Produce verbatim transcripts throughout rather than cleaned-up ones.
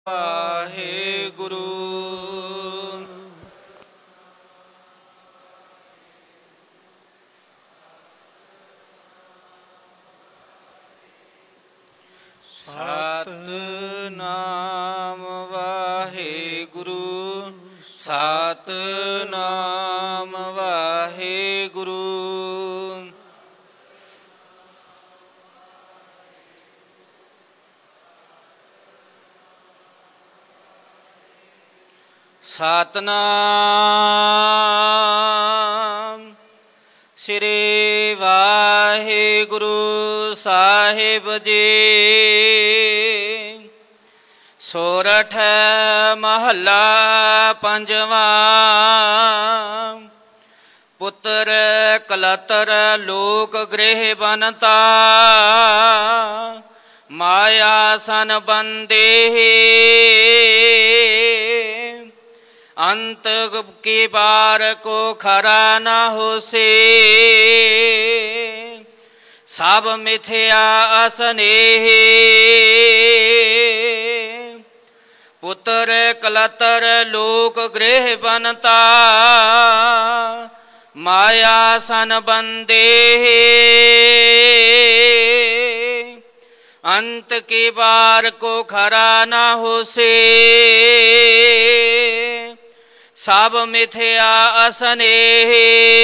ਵਾਹਿਗੁਰੂ। ਸਤਿਨਾਮ ਵਾਹਿਗੁਰੂ, ਸਤਿਨਾਮ ਵਾਹਿਗੁਰੂ। ਸਤਿਨਾਮ ਸ੍ਰੀ ਵਾਹਿਗੁਰੂ ਸਾਹਿਬ ਜੀ। ਸੋਰਠ ਮਹੱਲਾ ਪੰਜਵਾਂ। ਪੁੱਤਰ ਕਲਤਰ ਲੋਕ ਗ੍ਰਹਿ ਬਨਤਾ, ਮਾਇਆ ਸਨ ਬੰਦੇ। ਅੰਤ ਕੀ ਬਾਰ ਕੋ ਖਰਾ ਨ ਹੋਸੇ, ਸਭ ਮਿਥਿਆ ਅਸਨੇਹ। ਪੁੱਤਰ ਕਲਤਰ ਲੋਕ ਗ੍ਰਹਿ ਬਨਤਾ, ਮਾਇਆ ਸਨ ਬੰਦੇ। ਅੰਤ ਕੀ ਬਾਰ ਕੋ ਖਰਾ ਨ ਹੋਸੇ, ਸਭ ਮਿਥਿਆ ਅਸਨੇਹ।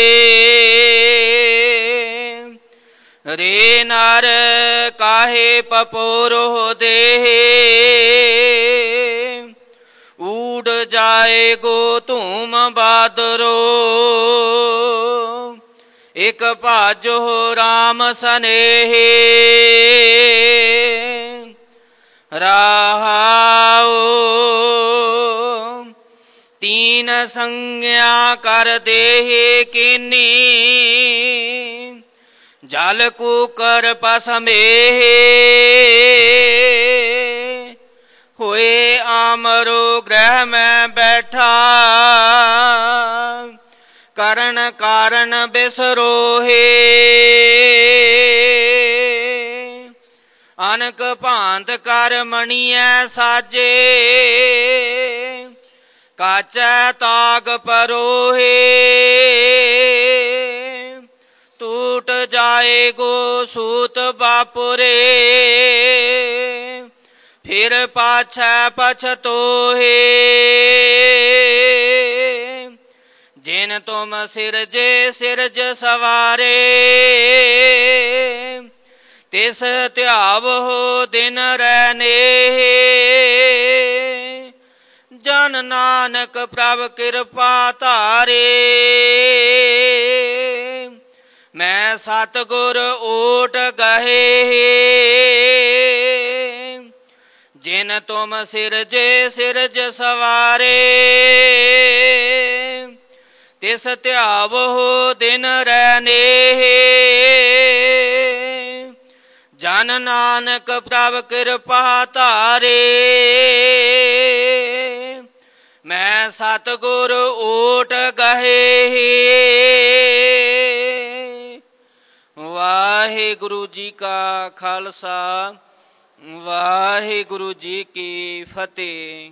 ਰੇ ਨਰ ਕਾਹੇ ਪਪੋਰੋ ਦੇਹ, ਊਡ ਜਾਏਗੋ ਧੂਮ ਬਾਦਰੋ। ਇਕ ਭਾਜੋ ਰਾਮ ਸਨੇਹ। ਰਹਾਉ ਤੀਨ ਸੰਗਿਆ ਕਰ ਦੇਹ ਕੀਨੀ, ਜਲ ਕੂਕਰ ਪਸਮੇਹ। ਹੋਏ ਆਮਰੋ ਗ੍ਰਹਿ ਮੈਂ ਬੈਠਾ, ਕਰਨ ਕਾਰਨ ਬਿਸਰੋਹੇ। ਅਨਕ ਭਾਂਤ ਕਰ ਮਣੀਐ ਸਾਜੇ, ਕਾਚੈ ਤਾਗ ਪਰੋਹੇ। ਟੂਟ ਜਾਏਗੋ ਸੂਤ ਬਾਪੁਰੇ, ਫਿਰ ਪਾਛੈ ਪਛਤੋਹੇ। ਜਿਨ ਤੁਮ ਸਿਰਜੇ ਸਿਰਜ ਸਵਾਰੇ, ਤਿਸ ਧਿਆਵਹੁ ਦਿਨ ਰੈਨੇਹ। ਜਨ ਨਾਨਕ ਪ੍ਰਭ ਕਿਰਪਾ ਧਾਰੇ, ਮੈਂ ਸਤਿਗੁਰ ਓਟ ਗਹੇ। ਜਿਨ ਤੁਮ ਸਿਰਜੇ ਸਿਰਜ ਸਵਾਰੇ, ਤਿਸ ਧਿਆਵਹੁ ਦਿਨ ਰੈਨੇਹ। ਜਨ ਨਾਨਕ ਪ੍ਰਭ ਕਿਰਪਾ ਧਾਰੇ, ਮੈਂ ਸਤਿਗੁਰ ਓਟ ਗਹੇ। ਵਾਹਿਗੁਰੂ ਜੀ ਕਾ ਖਾਲਸਾ, ਵਾਹਿਗੁਰੂ ਜੀ ਕੀ ਫਤਿਹ।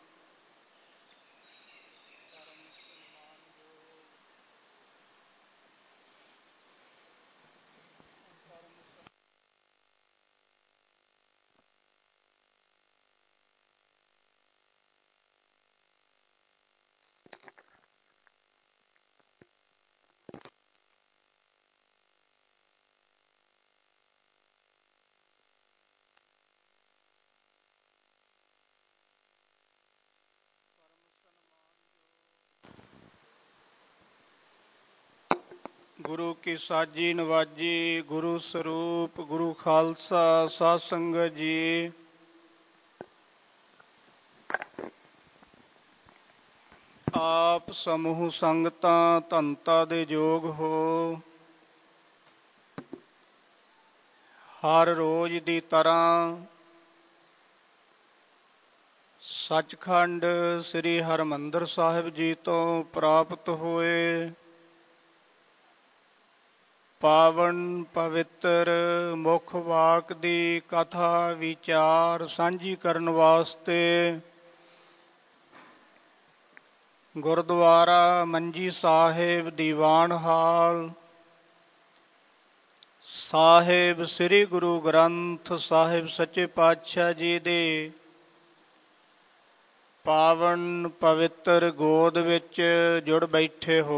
ਗੁਰੂ ਕੀ ਸਾਜੀ ਨਵਾਜੀ, ਗੁਰੂ ਸਰੂਪ ਗੁਰੂ ਖਾਲਸਾ ਸਾਧ ਸੰਗਤ ਜੀ। ਆਪ ਸਮੂਹ ਸੰਗਤਾਂ ਧੰਤਾ ਦੇ ਯੋਗ ਹੋ। ਹਰ ਰੋਜ਼ ਦੀ ਤਰ੍ਹਾਂ ਸੱਚਖੰਡ ਸ੍ਰੀ ਹਰਿਮੰਦਰ ਸਾਹਿਬ ਜੀ ਤੋਂ ਪ੍ਰਾਪਤ ਹੋਏ ਪਾਵਨ ਪਵਿੱਤਰ ਮੁੱਖ ਵਾਕ ਦੀ ਕਥਾ ਵਿਚਾਰ ਸਾਂਝੀ ਕਰਨ ਵਾਸਤੇ ਗੁਰਦੁਆਰਾ ਮੰਜੀ ਸਾਹਿਬ ਦੀਵਾਨ ਹਾਲ ਸਾਹਿਬ ਸ੍ਰੀ ਗੁਰੂ ਗ੍ਰੰਥ ਸਾਹਿਬ ਸੱਚੇ ਪਾਤਸ਼ਾਹ ਜੀ ਦੇ ਪਾਵਨ ਪਵਿੱਤਰ ਗੋਦ ਵਿੱਚ ਜੁੜ ਬੈਠੇ ਹੋ।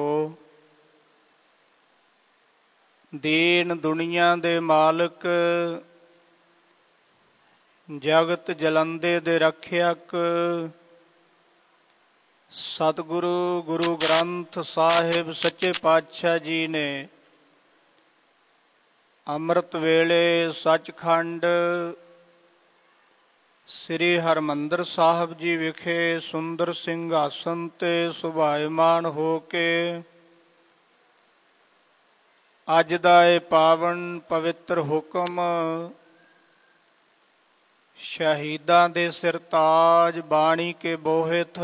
ਦੀਨ ਦੁਨੀਆ ਦੇ ਮਾਲਕ, ਜਗਤ ਜਲੰਦੇ ਦੇ ਰੱਖਿਅਕ ਸਤਿਗੁਰੂ ਗੁਰੂ ਗ੍ਰੰਥ ਸਾਹਿਬ ਸੱਚੇ ਪਾਤਸ਼ਾਹ ਜੀ ਨੇ ਅੰਮ੍ਰਿਤ ਵੇਲੇ ਸੱਚਖੰਡ ਸ੍ਰੀ ਹਰਿਮੰਦਰ ਸਾਹਿਬ ਜੀ ਵਿਖੇ ਸੁੰਦਰ ਸਿੰਘਾਸਨ ਤੇ ਸੁਭਾਇਮਾਨ ਹੋ ਕੇ ਅੱਜ ਦਾ ਇਹ ਪਾਵਨ ਪਵਿੱਤਰ ਹੁਕਮ ਸ਼ਹੀਦਾਂ ਦੇ ਸਿਰਤਾਜ ਬਾਣੀ ਕੇ ਬੋਹਿਤ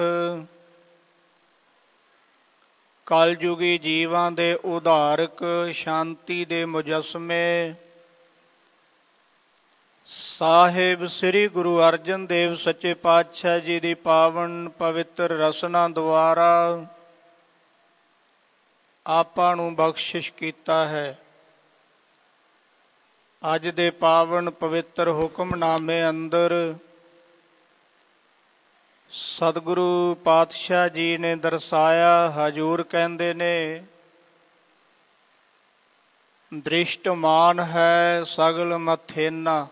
ਕਲਯੁਗੀ ਜੀਵਾਂ ਦੇ ਉਧਾਰਕ ਸ਼ਾਂਤੀ ਦੇ ਮੁਜੱਸਮੇ ਸਾਹਿਬ ਸ੍ਰੀ ਗੁਰੂ ਅਰਜਨ ਦੇਵ ਸੱਚੇ ਪਾਤਸ਼ਾਹ ਜੀ ਦੀ ਪਾਵਨ ਪਵਿੱਤਰ ਰਸਨਾ ਦੁਆਰਾ ਆਪਾਂ ਨੂੰ ਬਖਸ਼ਿਸ਼ ਕੀਤਾ ਹੈ। ਅੱਜ ਦੇ ਪਾਵਨ ਪਵਿੱਤਰ ਹੁਕਮਨਾਮੇ ਅੰਦਰ ਸਤਿਗੁਰੂ ਪਾਤਸ਼ਾਹ ਜੀ ਨੇ ਦਰਸਾਇਆ। ਹਜ਼ੂਰ ਕਹਿੰਦੇ ਨੇ, ਦ੍ਰਿਸ਼ਟਮਾਨ ਹੈ ਸਗਲ ਮਥੇਨਾ।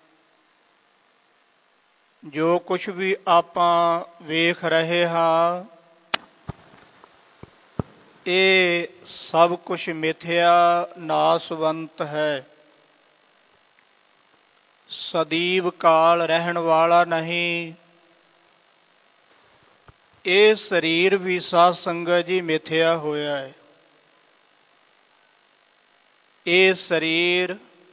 ਜੋ ਕੁਛ ਵੀ ਆਪਾਂ ਵੇਖ ਰਹੇ ਹਾਂ ਇਹ ਸਭ ਕੁਛ ਮਿਥਿਆ ਨਾਸਵੰਤ ਹੈ, ਸਦੀਵ ਕਾਲ ਰਹਿਣ ਵਾਲਾ ਨਹੀਂ। ਇਹ ਸਰੀਰ ਵੀ ਸਾਧ ਸੰਗਤ ਜੀ ਮਿਥਿਆ ਹੋਇਆ ਹੈ। ਇਹ ਸਰੀਰ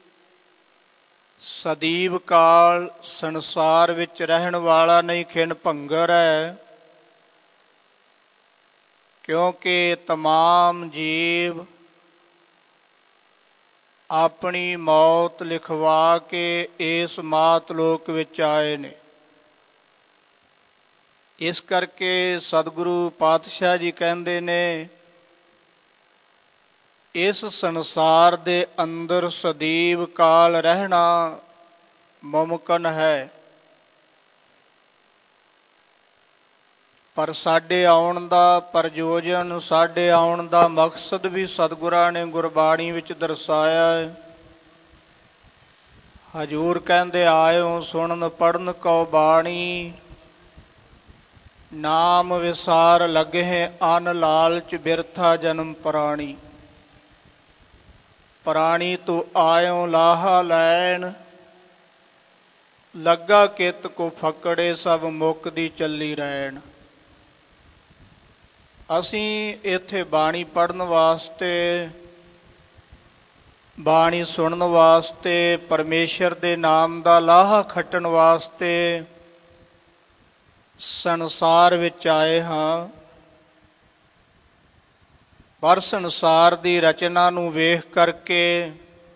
ਸਦੀਵ ਕਾਲ ਸੰਸਾਰ ਵਿੱਚ ਰਹਿਣ ਵਾਲਾ ਨਹੀਂ, ਖਿਣ ਭੰਗਰ ਹੈ। ਕਿਉਂਕਿ ਤਮਾਮ ਜੀਵ ਆਪਣੀ ਮੌਤ ਲਿਖਵਾ ਕੇ ਇਸ ਮਾਤ ਲੋਕ ਵਿੱਚ ਆਏ ਨੇ। ਇਸ ਕਰਕੇ ਸਤਿਗੁਰੂ ਪਾਤਸ਼ਾਹ ਜੀ ਕਹਿੰਦੇ ਨੇ, ਇਸ ਸੰਸਾਰ ਦੇ ਅੰਦਰ ਸਦੀਵ ਕਾਲ ਰਹਿਣਾ ਮੁਮਕਿਨ ਹੈ, ਪਰ ਸਾਡੇ ਆਉਣ ਦਾ ਪ੍ਰਯੋਜਨ, ਸਾਡੇ ਆਉਣ ਦਾ ਮਕਸਦ ਵੀ ਸਤਿਗੁਰਾਂ ਨੇ ਗੁਰਬਾਣੀ ਵਿੱਚ ਦਰਸਾਇਆ ਹੈ। ਹਜ਼ੂਰ ਕਹਿੰਦੇ, ਆਇਓ ਸੁਣਨ ਪੜ੍ਹਨ ਕਉ ਬਾਣੀ, ਨਾਮ ਵਿਸਾਰ ਲਗੇ ਅਨ ਲਾਲਚ ਬਿਰਥਾ ਜਨਮ ਪ੍ਰਾਣੀ। ਪ੍ਰਾਣੀ ਤੂੰ ਆਇਓ ਲਾਹਾ ਲੈਣ, ਲੱਗਾ ਕਿਤ ਕੋ ਫਕੜੇ ਸਭ ਮੁੱਕਦੀ ਚੱਲੀ ਰਹਿਣ। ਅਸੀਂ ਇੱਥੇ ਬਾਣੀ ਪੜ੍ਹਨ ਵਾਸਤੇ, ਬਾਣੀ ਸੁਣਨ ਵਾਸਤੇ, ਪਰਮੇਸ਼ਰ ਦੇ ਨਾਮ ਦਾ ਲਾਹਾ ਖੱਟਣ ਵਾਸਤੇ ਸੰਸਾਰ ਵਿੱਚ ਆਏ ਹਾਂ। ਪਰ ਸੰਸਾਰ ਦੀ ਰਚਨਾ ਨੂੰ ਵੇਖ ਕਰਕੇ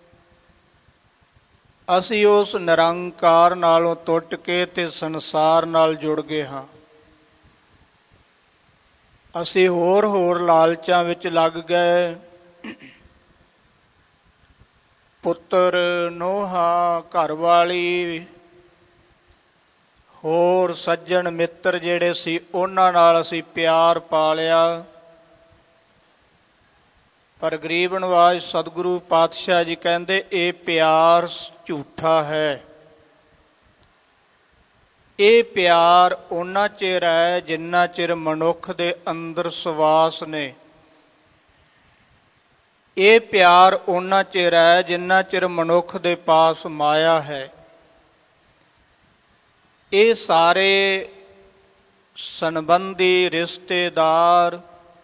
ਅਸੀਂ ਉਸ ਨਿਰੰਕਾਰ ਨਾਲੋਂ ਟੁੱਟ ਕੇ ਤੇ ਸੰਸਾਰ ਨਾਲ ਜੁੜ ਗਏ ਹਾਂ। ਅਸੀਂ ਹੋਰ ਹੋਰ ਲਾਲਚਾਂ ਵਿੱਚ ਲੱਗ ਗਏ। ਪੁੱਤਰ, ਨੋਹਾ, ਘਰਵਾਲੀ, ਹੋਰ ਸੱਜਣ ਮਿੱਤਰ ਜਿਹੜੇ ਸੀ ਉਹਨਾਂ ਨਾਲ ਅਸੀਂ ਪਿਆਰ ਪਾ ਲਿਆ। ਪਰ ਗਰੀਬ ਨਵਾਜ਼ ਸਤਿਗੁਰੂ ਪਾਤਸ਼ਾਹ ਜੀ ਕਹਿੰਦੇ, ਇਹ ਪਿਆਰ ਝੂਠਾ ਹੈ। ਇਹ ਪਿਆਰ ਓਨਾ ਚਿਰ ਹੈ ਜਿੰਨਾ ਚਿਰ ਮਨੁੱਖ ਦੇ ਅੰਦਰ ਸਵਾਸ ਨੇ। ਇਹ ਪਿਆਰ ਓਨਾ ਚਿਰ ਹੈ ਜਿੰਨਾ ਚਿਰ ਮਨੁੱਖ ਦੇ ਪਾਸ ਮਾਇਆ ਹੈ। ਇਹ ਸਾਰੇ ਸੰਬੰਧੀ ਰਿਸ਼ਤੇਦਾਰ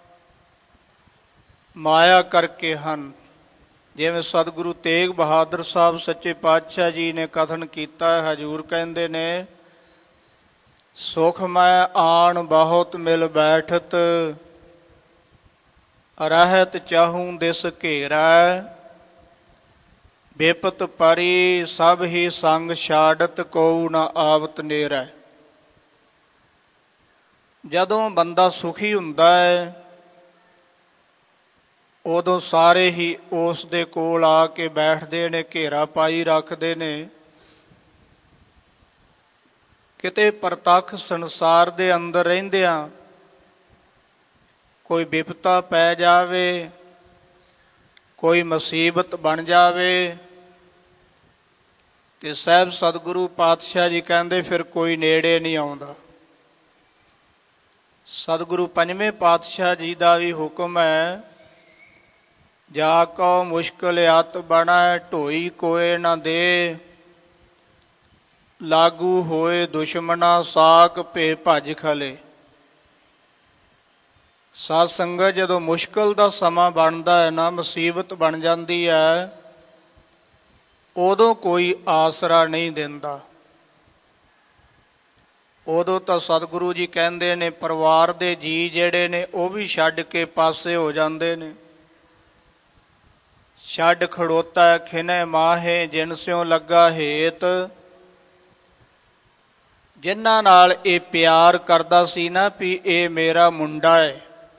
ਮਾਇਆ ਕਰਕੇ ਹਨ। ਜਿਵੇਂ ਸਤਿਗੁਰੂ ਤੇਗ ਬਹਾਦਰ ਸਾਹਿਬ ਸੱਚੇ ਪਾਤਸ਼ਾਹ ਜੀ ਨੇ ਕਥਨ ਕੀਤਾ ਹੈ। ਹਜ਼ੂਰ ਕਹਿੰਦੇ ਨੇ, ਸੁਖ ਮੈਂ ਆਣ ਬਹੁਤ ਮਿਲ ਬੈਠਤ, ਰਹਿਤ ਚਾਹੂੰ ਦਿਸ ਘੇਰਾ। ਬਿਪਤ ਪਰੀ ਸਭ ਹੀ ਸੰਗ ਛਾੜਤ ਕੋਉ ਨ ਆਵਤ ਨੇਰੈ। ਜਦੋਂ ਬੰਦਾ ਸੁਖੀ ਹੁੰਦਾ ਹੈ ਉਦੋਂ ਸਾਰੇ ਹੀ ਉਸ ਦੇ ਕੋਲ ਆ ਕੇ ਬੈਠਦੇ ਨੇ, ਘੇਰਾ ਪਾਈ ਰੱਖਦੇ ਨੇ। ਕਿਤੇ ਪ੍ਰਤੱਖ ਸੰਸਾਰ ਦੇ ਅੰਦਰ ਰਹਿੰਦਿਆਂ ਕੋਈ ਬਿਪਤਾ ਪੈ ਜਾਵੇ, ਕੋਈ ਮੁਸੀਬਤ ਬਣ ਜਾਵੇ, ਤੇ ਸਾਹਿਬ ਸਤਿਗੁਰੂ ਪਾਤਸ਼ਾਹ ਜੀ ਕਹਿੰਦੇ ਫਿਰ ਕੋਈ ਨੇੜੇ ਨਹੀਂ ਆਉਂਦਾ। ਸਤਿਗੁਰੂ ਪੰਜਵੇਂ ਪਾਤਸ਼ਾਹ ਜੀ ਦਾ ਵੀ ਹੁਕਮ ਹੈ, ਜਾ ਕਉ ਮੁਸ਼ਕਿਲ ਅਤ ਬਣੈ ਢੋਈ ਕੋਏ ਨਾ ਦੇ, ਲਾਗੂ ਹੋਏ ਦੁਸ਼ਮਨਾ ਸਾਕ ਭੇ ਭੱਜ ਖਲੇ। ਸਾਧ ਸੰਗਤ ਜਦੋਂ ਮੁਸ਼ਕਿਲ ਦਾ ਸਮਾਂ ਬਣਦਾ ਹੈ ਨਾ, ਮੁਸੀਬਤ ਬਣ ਜਾਂਦੀ ਹੈ, ਉਦੋਂ ਕੋਈ ਆਸਰਾ ਨਹੀਂ ਦਿੰਦਾ। ਉਦੋਂ ਤਾਂ ਸਤਿਗੁਰੂ ਜੀ ਕਹਿੰਦੇ ਨੇ ਪਰਿਵਾਰ ਦੇ ਜੀ ਜਿਹੜੇ ਨੇ ਉਹ ਵੀ ਛੱਡ ਕੇ ਪਾਸੇ ਹੋ ਜਾਂਦੇ ਨੇ। ਛੱਡ ਖੜੋਤਾ ਖਿਨੈ ਮਾਹੇ ਜਿਨ ਸਿਉ ਲੱਗਾ ਹੇਤ। ਜਿਨ੍ਹਾਂ ਨਾਲ ਇਹ ਪਿਆਰ ਕਰਦਾ ਸੀ ਨਾ ਵੀ ਇਹ ਮੇਰਾ ਮੁੰਡਾ ਹੈ,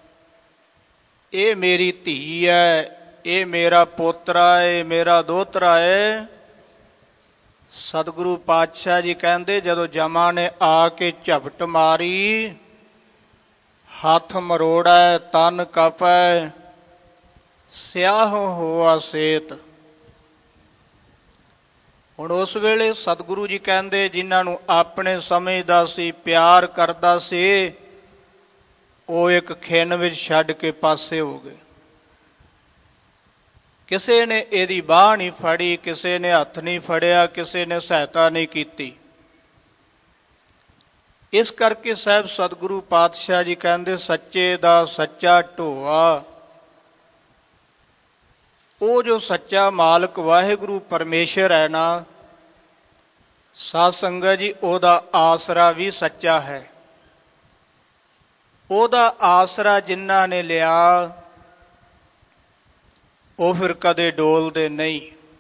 ਇਹ ਮੇਰੀ ਧੀ ਹੈ, ਇਹ ਮੇਰਾ ਪੋਤਰਾ ਹੈ, ਮੇਰਾ ਦੋਤਰਾ ਹੈ। ਸਤਿਗੁਰੂ ਪਾਤਸ਼ਾਹ ਜੀ ਕਹਿੰਦੇ ਜਦੋਂ ਜਮਾ ਨੇ ਆ ਕੇ ਝਪਟ ਮਾਰੀ, ਹੱਥ ਮਰੋੜੈ ਤਨ ਕਪੈ ਸਿਆਹ ਹੋਆ ਸੇਤ। ਹੁਣ ਉਸ ਵੇਲੇ ਸਤਿਗੁਰੂ ਜੀ ਕਹਿੰਦੇ ਜਿਨ੍ਹਾਂ ਨੂੰ ਆਪਣੇ ਸਮਝਦਾ ਸੀ, ਪਿਆਰ ਕਰਦਾ ਸੀ, ਉਹ ਇੱਕ ਖਿੰਨ ਵਿੱਚ ਛੱਡ ਕੇ ਪਾਸੇ ਹੋ ਗਏ। ਕਿਸੇ ਨੇ ਇਹਦੀ ਬਾਂਹ ਨਹੀਂ ਫੜੀ, ਕਿਸੇ ਨੇ ਹੱਥ ਨਹੀਂ ਫੜਿਆ, ਕਿਸੇ ਨੇ ਸਹਾਇਤਾ ਨਹੀਂ ਕੀਤੀ। ਇਸ ਕਰਕੇ ਸਾਹਿਬ ਸਤਿਗੁਰੂ ਪਾਤਸ਼ਾਹ ਜੀ ਕਹਿੰਦੇ ਸੱਚੇ ਦਾ ਸੱਚਾ ਢੋਆ, ਉਹ ਜੋ ਸੱਚਾ ਮਾਲਕ ਵਾਹਿਗੁਰੂ ਪਰਮੇਸ਼ਰ ਹੈ ਨਾ ਸਾਧ ਸੰਗਤ ਜੀ, ਉਹਦਾ ਆਸਰਾ ਵੀ ਸੱਚਾ ਹੈ। ਉਹਦਾ ਆਸਰਾ ਜਿਨ੍ਹਾਂ ਨੇ ਲਿਆ ਉਹ ਫਿਰ ਕਦੇ ਡੋਲਦੇ ਨਹੀਂ।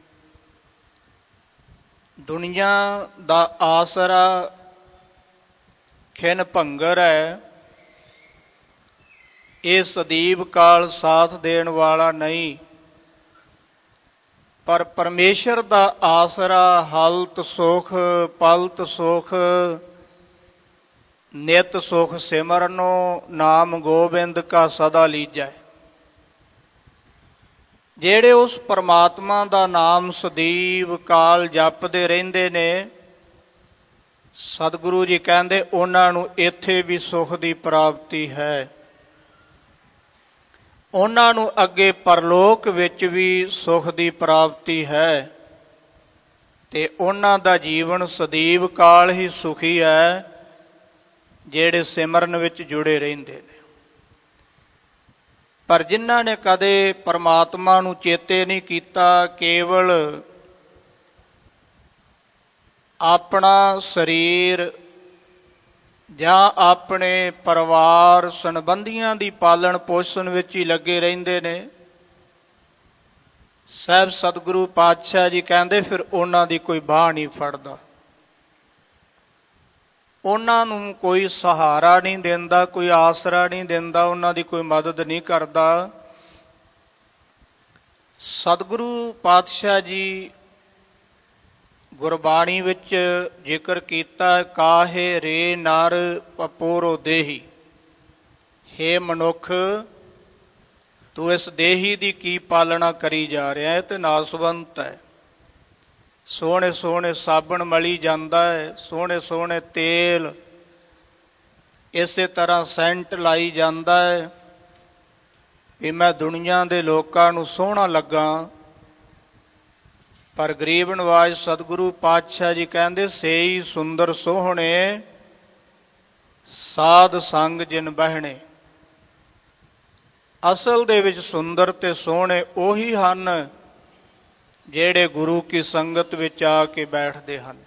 ਦੁਨੀਆ ਦਾ ਆਸਰਾ ਖਿਨ ਭੰਗਰ ਹੈ, ਇਹ ਸਦੀਵ ਕਾਲ ਸਾਥ ਦੇਣ ਵਾਲਾ ਨਹੀਂ। ਪਰ ਪਰਮੇਸ਼ਰ ਦਾ ਆਸਰਾ ਹਲਤ ਸੁਖ ਪਲਤ ਸੁਖ ਨਿਤ ਸੁਖ ਸਿਮਰਨੋ ਨਾਮ ਗੋਬਿੰਦ ਕਾ ਸਦਾ ਲੀਜੈ। ਜਿਹੜੇ ਉਸ ਪਰਮਾਤਮਾ ਦਾ ਨਾਮ ਸਦੀਵ ਕਾਲ ਜਪਦੇ ਰਹਿੰਦੇ ਨੇ, ਸਤਿਗੁਰੂ ਜੀ ਕਹਿੰਦੇ ਉਹਨਾਂ ਨੂੰ ਇੱਥੇ ਵੀ ਸੁਖ ਦੀ ਪ੍ਰਾਪਤੀ ਹੈ, ਉਹਨਾਂ ਨੂੰ ਅੱਗੇ ਪਰਲੋਕ ਵਿੱਚ ਵੀ ਸੁਖ ਦੀ ਪ੍ਰਾਪਤੀ ਹੈ, ਤੇ ਉਹਨਾਂ ਦਾ ਜੀਵਨ ਸਦੀਵ ਕਾਲ ਹੀ ਸੁਖੀ ਹੈ ਜਿਹੜੇ ਸਿਮਰਨ ਵਿੱਚ ਜੁੜੇ ਰਹਿੰਦੇ ਨੇ। ਪਰ ਜਿਨ੍ਹਾਂ ਨੇ ਕਦੇ ਪਰਮਾਤਮਾ ਨੂੰ ਚੇਤੇ ਨਹੀਂ ਕੀਤਾ, ਕੇਵਲ ਆਪਣਾ ਸਰੀਰ ਜਾਂ ਆਪਣੇ ਪਰਿਵਾਰ ਸੰਬੰਧੀਆਂ ਦੀ ਪਾਲਣ ਪੋਸ਼ਣ ਵਿੱਚ ਹੀ ਲੱਗੇ ਰਹਿੰਦੇ ਨੇ, ਸਾਹਿਬ ਸਤਿਗੁਰੂ ਪਾਤਸ਼ਾਹ ਜੀ ਕਹਿੰਦੇ ਫਿਰ ਉਹਨਾਂ ਦੀ ਕੋਈ ਬਾਂਹ ਨਹੀਂ ਫੜਦਾ, ਉਹਨਾਂ ਨੂੰ ਕੋਈ ਸਹਾਰਾ ਨਹੀਂ ਦਿੰਦਾ, ਕੋਈ ਆਸਰਾ ਨਹੀਂ ਦਿੰਦਾ, ਉਹਨਾਂ ਦੀ ਕੋਈ ਮਦਦ ਨਹੀਂ ਕਰਦਾ। ਸਤਿਗੁਰੂ ਪਾਤਸ਼ਾਹ ਜੀ ਗੁਰਬਾਣੀ ਵਿੱਚ ਜ਼ਿਕਰ ਕੀਤਾ, ਕਾਹੇ ਰੇ ਨਰ ਪਪੋਰੋ ਦੇਹੀ। ਹੇ ਮਨੁੱਖ, ਤੂੰ ਇਸ ਦੇਹੀ ਦੀ ਕੀ ਪਾਲਣਾ ਕਰੀ ਜਾ ਰਿਹਾ ਹੈ, ਤੇ ਨਾਸਵੰਤ ਹੈ। ਸੋਹਣੇ ਸੋਹਣੇ ਸਾਬਣ ਮਲੀ ਜਾਂਦਾ ਹੈ, ਸੋਹਣੇ ਸੋਹਣੇ ਤੇਲ, ਇਸੇ ਤਰ੍ਹਾਂ ਸੈਂਟ ਲਾਈ ਜਾਂਦਾ ਹੈ ਵੀ ਮੈਂ ਦੁਨੀਆ ਦੇ ਲੋਕਾਂ ਨੂੰ ਸੋਹਣਾ ਲੱਗਾ। ਪਰ ਗਰੀਬ ਨਵਾਜ ਸਤਿਗੁਰੂ ਪਾਤਸ਼ਾਹ ਜੀ ਕਹਿੰਦੇ ਸੇਈ ਸੁੰਦਰ ਸੋਹਣੇ ਸਾਧ ਸੰਗ ਜਿਨ ਬਹਿਣੇ। ਅਸਲ ਦੇ ਵਿੱਚ ਸੁੰਦਰ ਤੇ ਸੋਹਣੇ ਉਹੀ ਹਨ ਜਿਹੜੇ ਗੁਰੂ ਕੀ ਸੰਗਤ ਵਿੱਚ ਆ ਕੇ ਬੈਠਦੇ ਹਨ।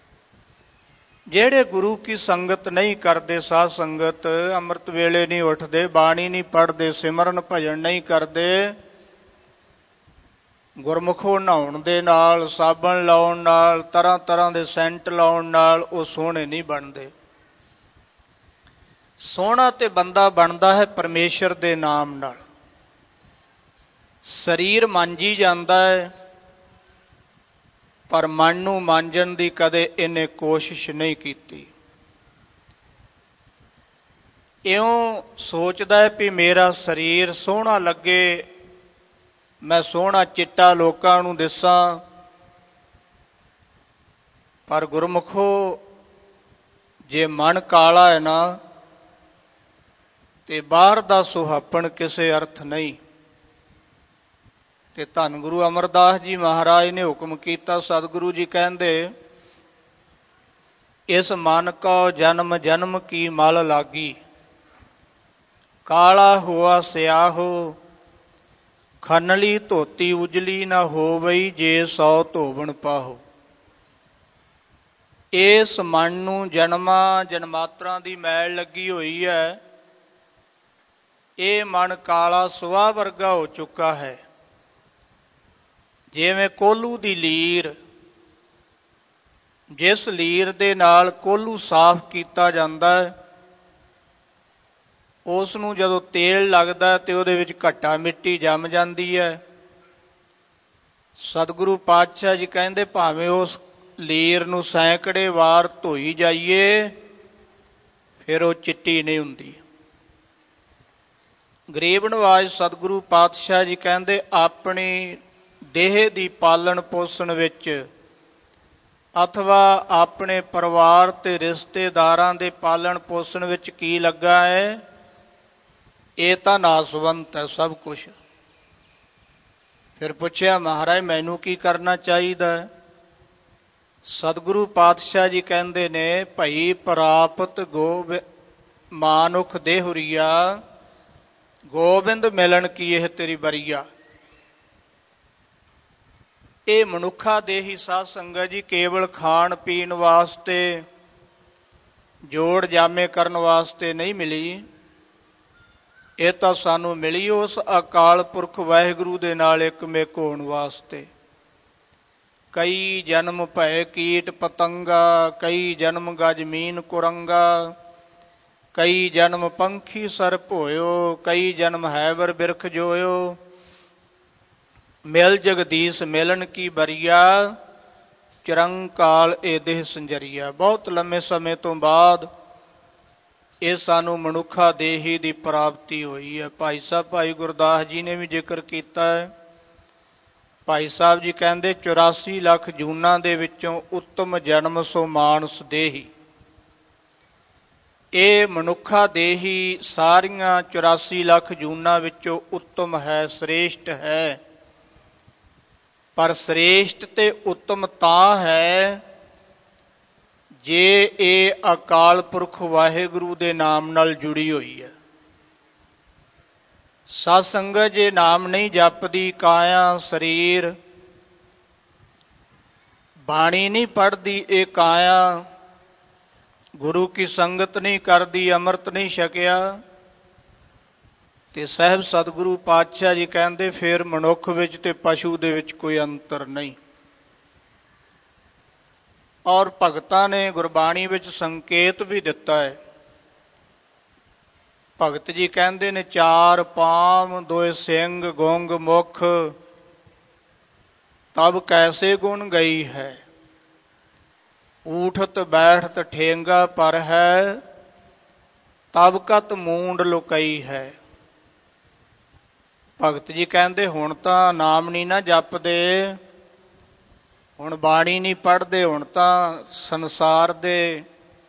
ਜਿਹੜੇ ਗੁਰੂ ਕੀ ਸੰਗਤ ਨਹੀਂ ਕਰਦੇ, ਸਾਧ ਸੰਗਤ, ਅੰਮ੍ਰਿਤ ਵੇਲੇ ਨਹੀਂ ਉੱਠਦੇ, ਬਾਣੀ ਨਹੀਂ ਪੜ੍ਹਦੇ, ਸਿਮਰਨ ਭਜਨ ਨਹੀਂ ਕਰਦੇ, ਗੁਰਮੁਖੋਂ ਨਹਾਉਣ ਦੇ ਨਾਲ, ਸਾਬਣ ਲਾਉਣ ਨਾਲ, ਤਰ੍ਹਾਂ ਤਰ੍ਹਾਂ ਦੇ ਸੈਂਟ ਲਾਉਣ ਨਾਲ ਉਹ ਸੋਹਣੇ ਨਹੀਂ ਬਣਦੇ। ਸੋਹਣਾ ਤੇ ਬੰਦਾ ਬਣਦਾ ਹੈ ਪਰਮੇਸ਼ਰ ਦੇ ਨਾਮ ਨਾਲ। ਸਰੀਰ ਮਾਂਜੀ ਜਾਂਦਾ ਹੈ, ਪਰ ਮਨ ਨੂੰ ਮਾਂਜਣ ਦੀ ਕਦੇ ਇਹਨੇ ਕੋਸ਼ਿਸ਼ ਨਹੀਂ ਕੀਤੀ। ਇਉਂ ਸੋਚਦਾ ਹੈ ਵੀ ਮੇਰਾ ਸਰੀਰ ਸੋਹਣਾ ਲੱਗੇ, ਮੈਂ ਸੋਹਣਾ ਚਿੱਟਾ ਲੋਕਾਂ ਨੂੰ ਦਿਸਾਂ। ਪਰ ਗੁਰਮੁਖੋ, ਜੇ ਮਨ ਕਾਲਾ ਹੈ ਨਾ, ਤੇ ਬਾਹਰ ਦਾ ਸੁਹੱਪਣ ਕਿਸੇ ਅਰਥ ਨਹੀਂ। ਤੇ ਧੰਨ ਗੁਰੂ ਅਮਰਦਾਸ ਜੀ ਮਹਾਰਾਜ ਨੇ ਹੁਕਮ ਕੀਤਾ, ਸਤਿਗੁਰੂ ਜੀ ਕਹਿੰਦੇ, ਇਸ ਮਨ ਕੋ ਜਨਮ ਜਨਮ ਕੀ ਮਲ ਲਾਗੀ, ਕਾਲਾ ਹੋਆ ਸਿਆਹੋ, ਖਨਲੀ ਧੋਤੀ ਉਜਲੀ ਨਾ ਹੋਵਈ, ਜੇ ਸੌ ਧੋਵਣ ਪਾਹੋ। ਇਸ ਮਨ ਨੂੰ ਜਨਮਾਂ ਜਨਮਾਤਰਾਂ ਦੀ ਮੈਲ ਲੱਗੀ ਹੋਈ ਹੈ। ਇਹ ਮਨ ਕਾਲਾ ਸੁਆਹ ਵਰਗਾ ਹੋ ਚੁੱਕਾ ਹੈ। ਜਿਵੇਂ ਕੋਹਲੂ ਦੀ ਲੀਰ, ਜਿਸ ਲੀਰ ਦੇ ਨਾਲ ਕੋਹਲੂ ਸਾਫ਼ ਕੀਤਾ ਜਾਂਦਾ ਹੈ, ਉਸ ਨੂੰ ਜਦੋਂ ਤੇਲ ਲੱਗਦਾ ਤੇ ਉਹਦੇ ਵਿੱਚ ਘੱਟਾ ਮਿੱਟੀ ਜੰਮ ਜਾਂਦੀ ਹੈ। ਸਤਿਗੁਰੂ ਪਾਤਸ਼ਾਹ ਜੀ ਕਹਿੰਦੇ, ਭਾਵੇਂ ਉਸ ਲੀਰ ਨੂੰ ਸੈਂਕੜੇ ਵਾਰ ਧੋਈ ਜਾਈਏ, ਫਿਰ ਉਹ ਚਿੱਟੀ ਨਹੀਂ ਹੁੰਦੀ। ਗਰੀਬ ਨਵਾਜ਼ ਸਤਿਗੁਰੂ ਪਾਤਸ਼ਾਹ ਜੀ ਕਹਿੰਦੇ, ਆਪਣੀ ਦੇਹ ਦੀ ਪਾਲਣ ਪੋਸ਼ਣ ਵਿੱਚ ਅਥਵਾ ਆਪਣੇ ਪਰਿਵਾਰ ਤੇ ਰਿਸ਼ਤੇਦਾਰਾਂ ਦੇ ਪਾਲਣ ਪੋਸ਼ਣ ਵਿੱਚ ਕੀ ਲੱਗਾ ਹੈ, ਇਹ ਤਾਂ ਨਾਸਵੰਤ ਹੈ ਸਭ ਕੁਛ। ਫਿਰ ਪੁੱਛਿਆ, ਮਹਾਰਾਜ ਮੈਨੂੰ ਕੀ ਕਰਨਾ ਚਾਹੀਦਾ? ਸਤਿਗੁਰੂ ਪਾਤਸ਼ਾਹ ਜੀ ਕਹਿੰਦੇ ਨੇ, ਭਈ ਪ੍ਰਾਪਤ ਗੋਬ ਮਾਨੁਖ ਦੇਹੁਰੀਆ, ਗੋਬਿੰਦ ਮਿਲਣ ਕੀ ਇਹ ਤੇਰੀ ਬਰੀਆ। ਇਹ ਮਨੁੱਖਾ ਦੇਹੀ ਸਾਧ ਸੰਗਤ ਜੀ ਕੇਵਲ ਖਾਣ ਪੀਣ ਵਾਸਤੇ, ਜੋੜ ਜਾਮੇ ਕਰਨ ਵਾਸਤੇ ਨਹੀਂ ਮਿਲੀ। ਇਹ ਤਾਂ ਸਾਨੂੰ ਮਿਲੀ ਉਸ ਅਕਾਲ ਪੁਰਖ ਵਾਹਿਗੁਰੂ ਦੇ ਨਾਲ ਇੱਕ ਮਿਕ ਹੋਣ ਵਾਸਤੇ। ਕਈ ਜਨਮ ਭਏ ਕੀਟ ਪਤੰਗਾ, ਕਈ ਜਨਮ ਗਜ ਮੀਨ ਕੁਰੰਗਾ, ਕਈ ਜਨਮ ਪੰਖੀ ਸਰਪ ਹੋਇਓ, ਕਈ ਜਨਮ ਹੈਵਰ ਬਿਰਖ ਜੋਇਓ, ਮਿਲ ਜਗਦੀਸ਼ ਮਿਲਣ ਕੀ ਬਰੀਆ, ਚਿਰੰਕਾਲ ਇਹ ਦੇਹ ਸੰਜਰੀਆ। ਬਹੁਤ ਲੰਮੇ ਸਮੇਂ ਤੋਂ ਬਾਅਦ ਇਹ ਸਾਨੂੰ ਮਨੁੱਖਾ ਦੇਹੀ ਦੀ ਪ੍ਰਾਪਤੀ ਹੋਈ ਹੈ। ਭਾਈ ਸਾਹਿਬ ਭਾਈ ਗੁਰਦਾਸ ਜੀ ਨੇ ਵੀ ਜ਼ਿਕਰ ਕੀਤਾ ਹੈ। ਭਾਈ ਸਾਹਿਬ ਜੀ ਕਹਿੰਦੇ, ਚੁਰਾਸੀ ਲੱਖ ਜੂਨਾਂ ਦੇ ਵਿੱਚੋਂ ਉੱਤਮ ਜਨਮ ਸੋ ਮਾਨਸ ਦੇਹੀ। ਇਹ ਮਨੁੱਖਾ ਦੇਹੀ ਸਾਰੀਆਂ ਚੁਰਾਸੀ ਲੱਖ ਜੂਨਾਂ ਵਿੱਚੋਂ ਉੱਤਮ ਹੈ, ਸ੍ਰੇਸ਼ਟ ਹੈ। ਪਰ ਸ੍ਰੇਸ਼ਟ ਤੇ ਉੱਤਮ ਤਾਂ ਹੈ ਜੇ ਇਹ ਅਕਾਲ ਪੁਰਖ ਵਾਹਿਗੁਰੂ ਦੇ ਨਾਮ ਨਾਲ ਜੁੜੀ ਹੋਈ ਹੈ। ਸਤ ਸੰਗਤ ਜੇ ਨਾਮ ਨਹੀਂ ਜਪਦੀ, ਕਾਇਆ ਸਰੀਰ ਬਾਣੀ ਨਹੀਂ ਪੜ੍ਹਦੀ, ਇਹ ਕਾਇਆ ਗੁਰੂ ਕੀ ਸੰਗਤ ਨਹੀਂ ਕਰਦੀ, ਅੰਮ੍ਰਿਤ ਨਹੀਂ ਛਕਿਆ, ਤੇ ਸਾਹਿਬ ਸਤਿਗੁਰੂ ਪਾਤਸ਼ਾਹ ਜੀ ਕਹਿੰਦੇ, ਫਿਰ ਮਨੁੱਖ ਵਿੱਚ ਤੇ ਪਸ਼ੂ ਦੇ ਵਿੱਚ ਕੋਈ ਅੰਤਰ ਨਹੀਂ। ਔਰ ਭਗਤਾਂ ਨੇ ਗੁਰਬਾਣੀ ਵਿੱਚ ਸੰਕੇਤ ਵੀ ਦਿੱਤਾ ਹੈ। ਭਗਤ ਜੀ ਕਹਿੰਦੇ ਨੇ, ਚਾਰ ਪਾਮ ਦੋਏ ਸਿੰਘ ਗੁੰਗ ਮੁਖ, ਤਬ ਕੈਸੇ ਗੁਣ ਗਈ ਹੈ, ਊਠਤ ਬੈਠਤ ਠੇਂਗਾ ਪਰ ਹੈ, ਤਬ ਕਤ ਮੂੰਡ ਲੁਕਈ ਹੈ। ਭਗਤ ਜੀ ਕਹਿੰਦੇ, ਹੁਣ ਤਾਂ ਨਾਮ ਨਹੀਂ ਨਾ ਜਪਦੇ, ਹੁਣ ਬਾਣੀ ਨਹੀਂ ਪੜ੍ਹਦੇ, ਹੁਣ ਤਾਂ ਸੰਸਾਰ ਦੇ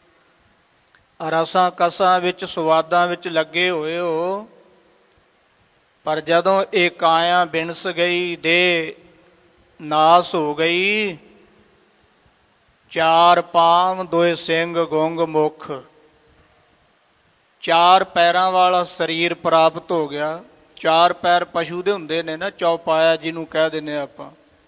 ਰਸਾਂ ਕਸਾਂ ਵਿੱਚ ਸਵਾਦਾਂ ਵਿੱਚ ਲੱਗੇ ਹੋਏ ਹੋ। ਪਰ ਜਦੋਂ ਇਹ ਕਾਇਆ ਬਿਨਸ ਗਈ, ਦੇਹ ਨਾਸ ਹੋ ਗਈ, ਚਾਰ ਪਾਮ ਦੋਏ ਸਿੰਘ ਗੁੰਗ ਮੁਖ, ਚਾਰ ਪੈਰਾਂ ਵਾਲਾ ਸਰੀਰ ਪ੍ਰਾਪਤ ਹੋ ਗਿਆ। ਚਾਰ ਪੈਰ ਪਸ਼ੂ ਦੇ ਹੁੰਦੇ ਨੇ ਨਾ, ਚੌਪਾਇਆ ਜਿਹਨੂੰ ਕਹਿ ਦਿੰਦੇ ਆਪਾਂ।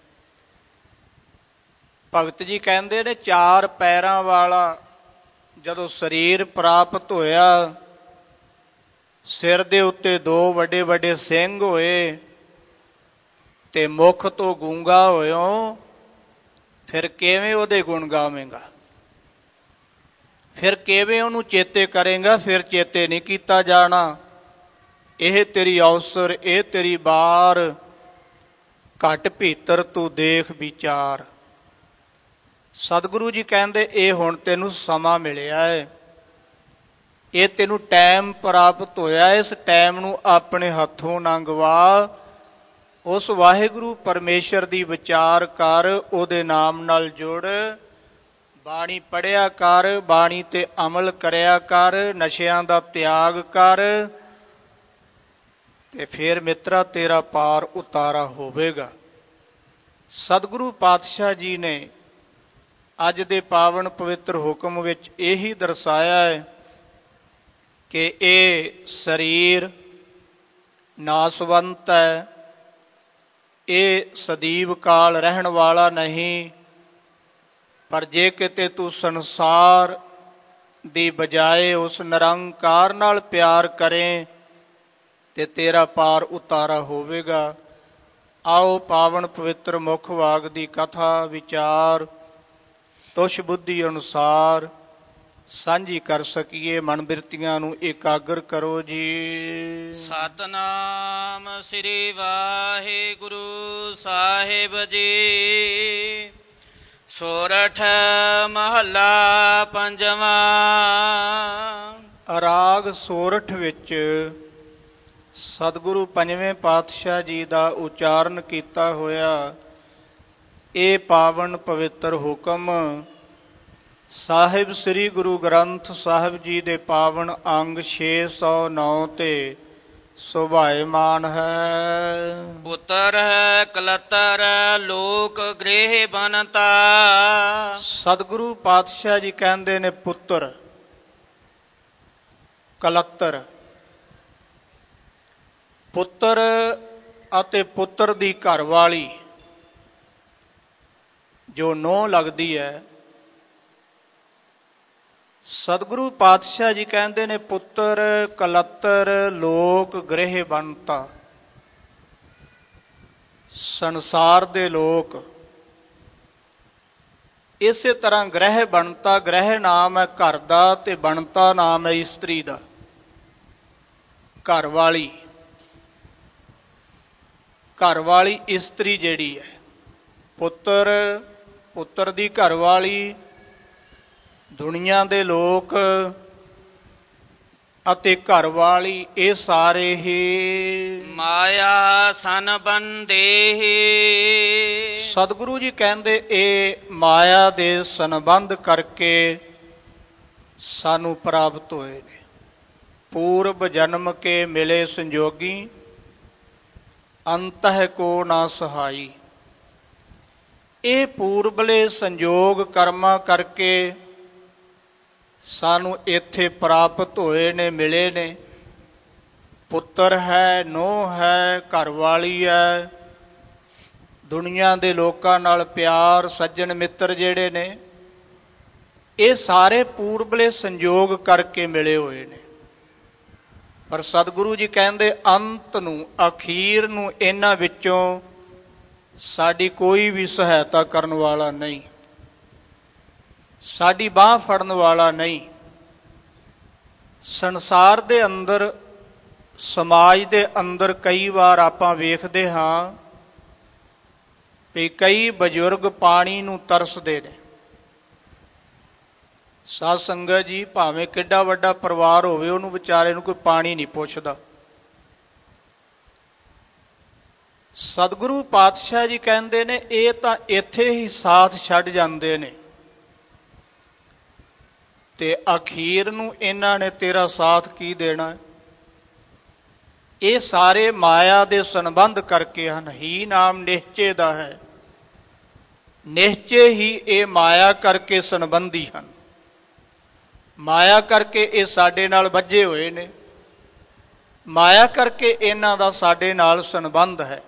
ਭਗਤ ਜੀ ਕਹਿੰਦੇ ਨੇ, ਚਾਰ ਪੈਰਾਂ ਵਾਲਾ ਜਦੋਂ ਸਰੀਰ ਪ੍ਰਾਪਤ ਹੋਇਆ, ਸਿਰ ਦੇ ਉੱਤੇ ਦੋ ਵੱਡੇ ਵੱਡੇ ਸਿੰਘ ਹੋਏ, ਤੇ ਮੁਖ ਤੋਂ ਗੂੰਗਾ ਹੋਇਓ, ਫਿਰ ਕਿਵੇਂ ਉਹਦੇ ਗੁਣ ਗਾਵੇਂਗਾ? ਫਿਰ ਕਿਵੇਂ ਉਹਨੂੰ ਚੇਤੇ ਕਰੇਗਾ? ਫਿਰ ਚੇਤੇ ਨਹੀਂ ਕੀਤਾ ਜਾਣਾ। ਇਹ ਤੇਰੀ ਅਵਸਰ, ਇਹ ਤੇਰੀ ਬਾਰ, ਘਟ ਭੀਤਰ ਤੂੰ ਦੇਖ ਵਿਚਾਰ। ਸਤਿਗੁਰੂ ਜੀ ਕਹਿੰਦੇ ਇਹ ਹੁਣ ਤੈਨੂੰ ਸਮਾਂ ਮਿਲਿਆ ਹੈ, ਇਹ ਤੈਨੂੰ ਟਾਈਮ ਪ੍ਰਾਪਤ ਹੋਇਆ, ਇਸ ਟਾਈਮ ਨੂੰ ਆਪਣੇ ਹੱਥੋਂ ਨਾ ਗਵਾ। ਉਸ ਵਾਹਿਗੁਰੂ ਪਰਮੇਸ਼ਰ ਦੀ ਵਿਚਾਰ ਕਰ, ਉਹਦੇ ਨਾਮ ਨਾਲ ਜੁੜ, ਬਾਣੀ ਪੜ੍ਹਿਆ ਕਰ, ਬਾਣੀ ਤੇ ਅਮਲ ਕਰਿਆ ਕਰ, ਨਸ਼ਿਆਂ ਦਾ ਤਿਆਗ ਕਰ, ਤੇ ਫਿਰ ਮਿੱਤਰਾ ਤੇਰਾ ਪਾਰ ਉਤਾਰਾ ਹੋਵੇਗਾ। ਸਤਿਗੁਰੂ ਪਾਤਸ਼ਾਹ ਜੀ ਨੇ ਅੱਜ ਦੇ ਪਾਵਨ ਪਵਿੱਤਰ ਹੁਕਮ ਵਿੱਚ ਇਹੀ ਦਰਸਾਇਆ ਹੈ ਕਿ ਇਹ ਸਰੀਰ ਨਾਸਵੰਤ ਹੈ, ਇਹ ਸਦੀਵ ਕਾਲ ਰਹਿਣ ਵਾਲਾ ਨਹੀਂ। ਪਰ ਜੇ ਕਿਤੇ ਤੂੰ ਸੰਸਾਰ ਦੀ ਬਜਾਏ ਉਸ ਨਿਰੰਕਾਰ ਨਾਲ ਪਿਆਰ ਕਰੇ ਤੇ ਤੇਰਾ ਪਾਰ ਉਤਾਰਾ ਹੋਵੇਗਾ। ਆਓ ਪਾਵਨ ਪਵਿੱਤਰ ਮੁੱਖ ਵਾਗ ਦੀ ਕਥਾ ਵਿਚਾਰ ਤੁਸ਼ ਬੁੱਧੀ ਅਨੁਸਾਰ ਸਾਂਝੀ ਕਰ ਸਕੀਏ। ਮਨ ਬਿਰਤੀਆਂ ਨੂੰ ਇਕਾਗਰ ਕਰੋ ਜੀ। ਸਤਨਾਮ ਸ੍ਰੀ ਵਾਹਿਗੁਰੂ ਸਾਹਿਬ ਜੀ। ਸੋਰਠ ਮਹੱਲਾ ਪੰਜਵਾਂ। ਰਾਗ ਸੋਰਠ ਵਿੱਚ ਸਤਿਗੁਰੂ ਪੰਜਵੇਂ ਪਾਤਸ਼ਾਹ ਜੀ ਦਾ ਉਚਾਰਨ ਕੀਤਾ ਹੋਇਆ ਇਹ ਪਾਵਨ ਪਵਿੱਤਰ ਹੁਕਮ ਸਾਹਿਬ ਸ੍ਰੀ ਗੁਰੂ ਗ੍ਰੰਥ ਸਾਹਿਬ ਜੀ ਦੇ ਪਾਵਨ ਅੰਗ ਛੇ ਸੌ ਨੌ ਤੇ ਸੁਭਾਇਮਾਨ ਹੈ। ਪੁੱਤਰ ਕਲਤਰ ਲੋਕ ਗ੍ਰਹਿ ਬਨਤਾ। ਸਤਿਗੁਰੂ ਪਾਤਸ਼ਾਹ ਜੀ ਕਹਿੰਦੇ ਨੇ ਪੁੱਤਰ ਕਲਤਰ, ਪੁੱਤਰ ਅਤੇ ਪੁੱਤਰ ਦੀ ਘਰਵਾਲੀ ਜੋ ਨਹੁੰ ਲੱਗਦੀ ਹੈ, ਸਤਿਗੁਰੂ ਪਾਤਸ਼ਾਹ ਜੀ ਕਹਿੰਦੇ ਨੇ ਪੁੱਤਰ ਕਲਤਰ ਲੋਕ ਗ੍ਰਹਿ ਬਣਤਾ। ਸੰਸਾਰ ਦੇ ਲੋਕ ਇਸੇ ਤਰ੍ਹਾਂ ਗ੍ਰਹਿ ਬਣਤਾ, ਗ੍ਰਹਿ ਨਾਮ ਹੈ ਘਰ ਦਾ ਤੇ ਬਣਤਾ ਨਾਮ ਹੈ ਇਸਤਰੀ ਦਾ। ਘਰ ਵਾਲੀ, ਘਰ ਵਾਲੀ ਇਸਤਰੀ ਜਿਹੜੀ ਹੈ, ਪੁੱਤਰ, ਪੁੱਤਰ ਦੀ ਘਰ ਵਾਲੀ, ਦੁਨੀਆ ਦੇ ਲੋਕ ਅਤੇ ਘਰ ਵਾਲੀ, ਇਹ ਸਾਰੇ ਹੀ ਮਾਇਆ ਸਨ ਬੰਦੇ। ਸਤਿਗੁਰੂ ਜੀ ਕਹਿੰਦੇ ਇਹ ਮਾਇਆ ਦੇ ਸੰਬੰਧ ਕਰਕੇ ਸਾਨੂੰ ਪ੍ਰਾਪਤ ਹੋਏ ਨੇ। ਪੂਰਬ ਜਨਮ ਕੇ ਮਿਲੇ ਸੰਜੋਗੀ, ਅੰਤਹਿ ਕੋ ਨਾ ਸਹਾਈ। ਇਹ ਪੂਰਬਲੇ ਸੰਜੋਗ ਕਰਮਾਂ ਕਰਕੇ ਸਾਨੂੰ ਇੱਥੇ ਪ੍ਰਾਪਤ ਹੋਏ ਨੇ, ਮਿਲੇ ਨੇ। ਪੁੱਤਰ ਹੈ, ਨੂੰਹ ਹੈ, ਘਰਵਾਲੀ ਹੈ, ਦੁਨੀਆ ਦੇ ਲੋਕਾਂ ਨਾਲ ਪਿਆਰ, ਸੱਜਣ ਮਿੱਤਰ ਜਿਹੜੇ ਨੇ, ਇਹ ਸਾਰੇ ਪੂਰਬਲੇ ਸੰਜੋਗ ਕਰਕੇ ਮਿਲੇ ਹੋਏ ਨੇ। ਪਰ ਸਤਿਗੁਰੂ ਜੀ ਕਹਿੰਦੇ ਅੰਤ ਨੂੰ, ਅਖੀਰ ਨੂੰ ਇਹਨਾਂ ਵਿੱਚੋਂ ਸਾਡੀ ਕੋਈ ਵੀ ਸਹਾਇਤਾ ਕਰਨ ਵਾਲਾ ਨਹੀਂ, ਸਾਡੀ ਬਾਂਹ ਫੜਨ ਵਾਲਾ ਨਹੀਂ। ਸੰਸਾਰ ਦੇ ਅੰਦਰ, ਸਮਾਜ ਦੇ ਅੰਦਰ ਕਈ ਵਾਰ ਆਪਾਂ ਵੇਖਦੇ ਹਾਂ ਵੀ ਕਈ ਬਜ਼ੁਰਗ ਪਾਣੀ ਨੂੰ ਤਰਸਦੇ ਨੇ। ਸਾਧ ਸੰਗਤ ਜੀ, ਭਾਵੇਂ ਕਿੱਡਾ ਵੱਡਾ ਪਰਿਵਾਰ ਹੋਵੇ, ਉਹਨੂੰ ਵਿਚਾਰੇ ਨੂੰ ਕੋਈ ਪਾਣੀ ਨਹੀਂ ਪੁੱਛਦਾ। ਸਤਿਗੁਰੂ ਪਾਤਸ਼ਾਹ ਜੀ ਕਹਿੰਦੇ ਨੇ ਇਹ ਤਾਂ ਇੱਥੇ ਹੀ ਸਾਥ ਛੱਡ ਜਾਂਦੇ ਨੇ ਤੇ ਅਖੀਰ ਨੂੰ ਇਹਨਾਂ ਨੇ ਤੇਰਾ ਸਾਥ ਕੀ ਦੇਣਾ। ਇਹ ਸਾਰੇ ਮਾਇਆ ਦੇ ਸੰਬੰਧ ਕਰਕੇ ਹਨ। ਹੀ ਨਾਮ ਨਿਹਚੇ ਦਾ ਹੈ, ਨਿਹਚੇ ਹੀ ਇਹ ਮਾਇਆ ਕਰਕੇ ਸੰਬੰਧੀ ਹਨ। ਮਾਇਆ ਕਰਕੇ ਇਹ ਸਾਡੇ ਨਾਲ ਬੱਝੇ ਹੋਏ ਨੇ, ਮਾਇਆ ਕਰਕੇ ਇਹਨਾਂ ਦਾ ਸਾਡੇ ਨਾਲ ਸੰਬੰਧ ਹੈ।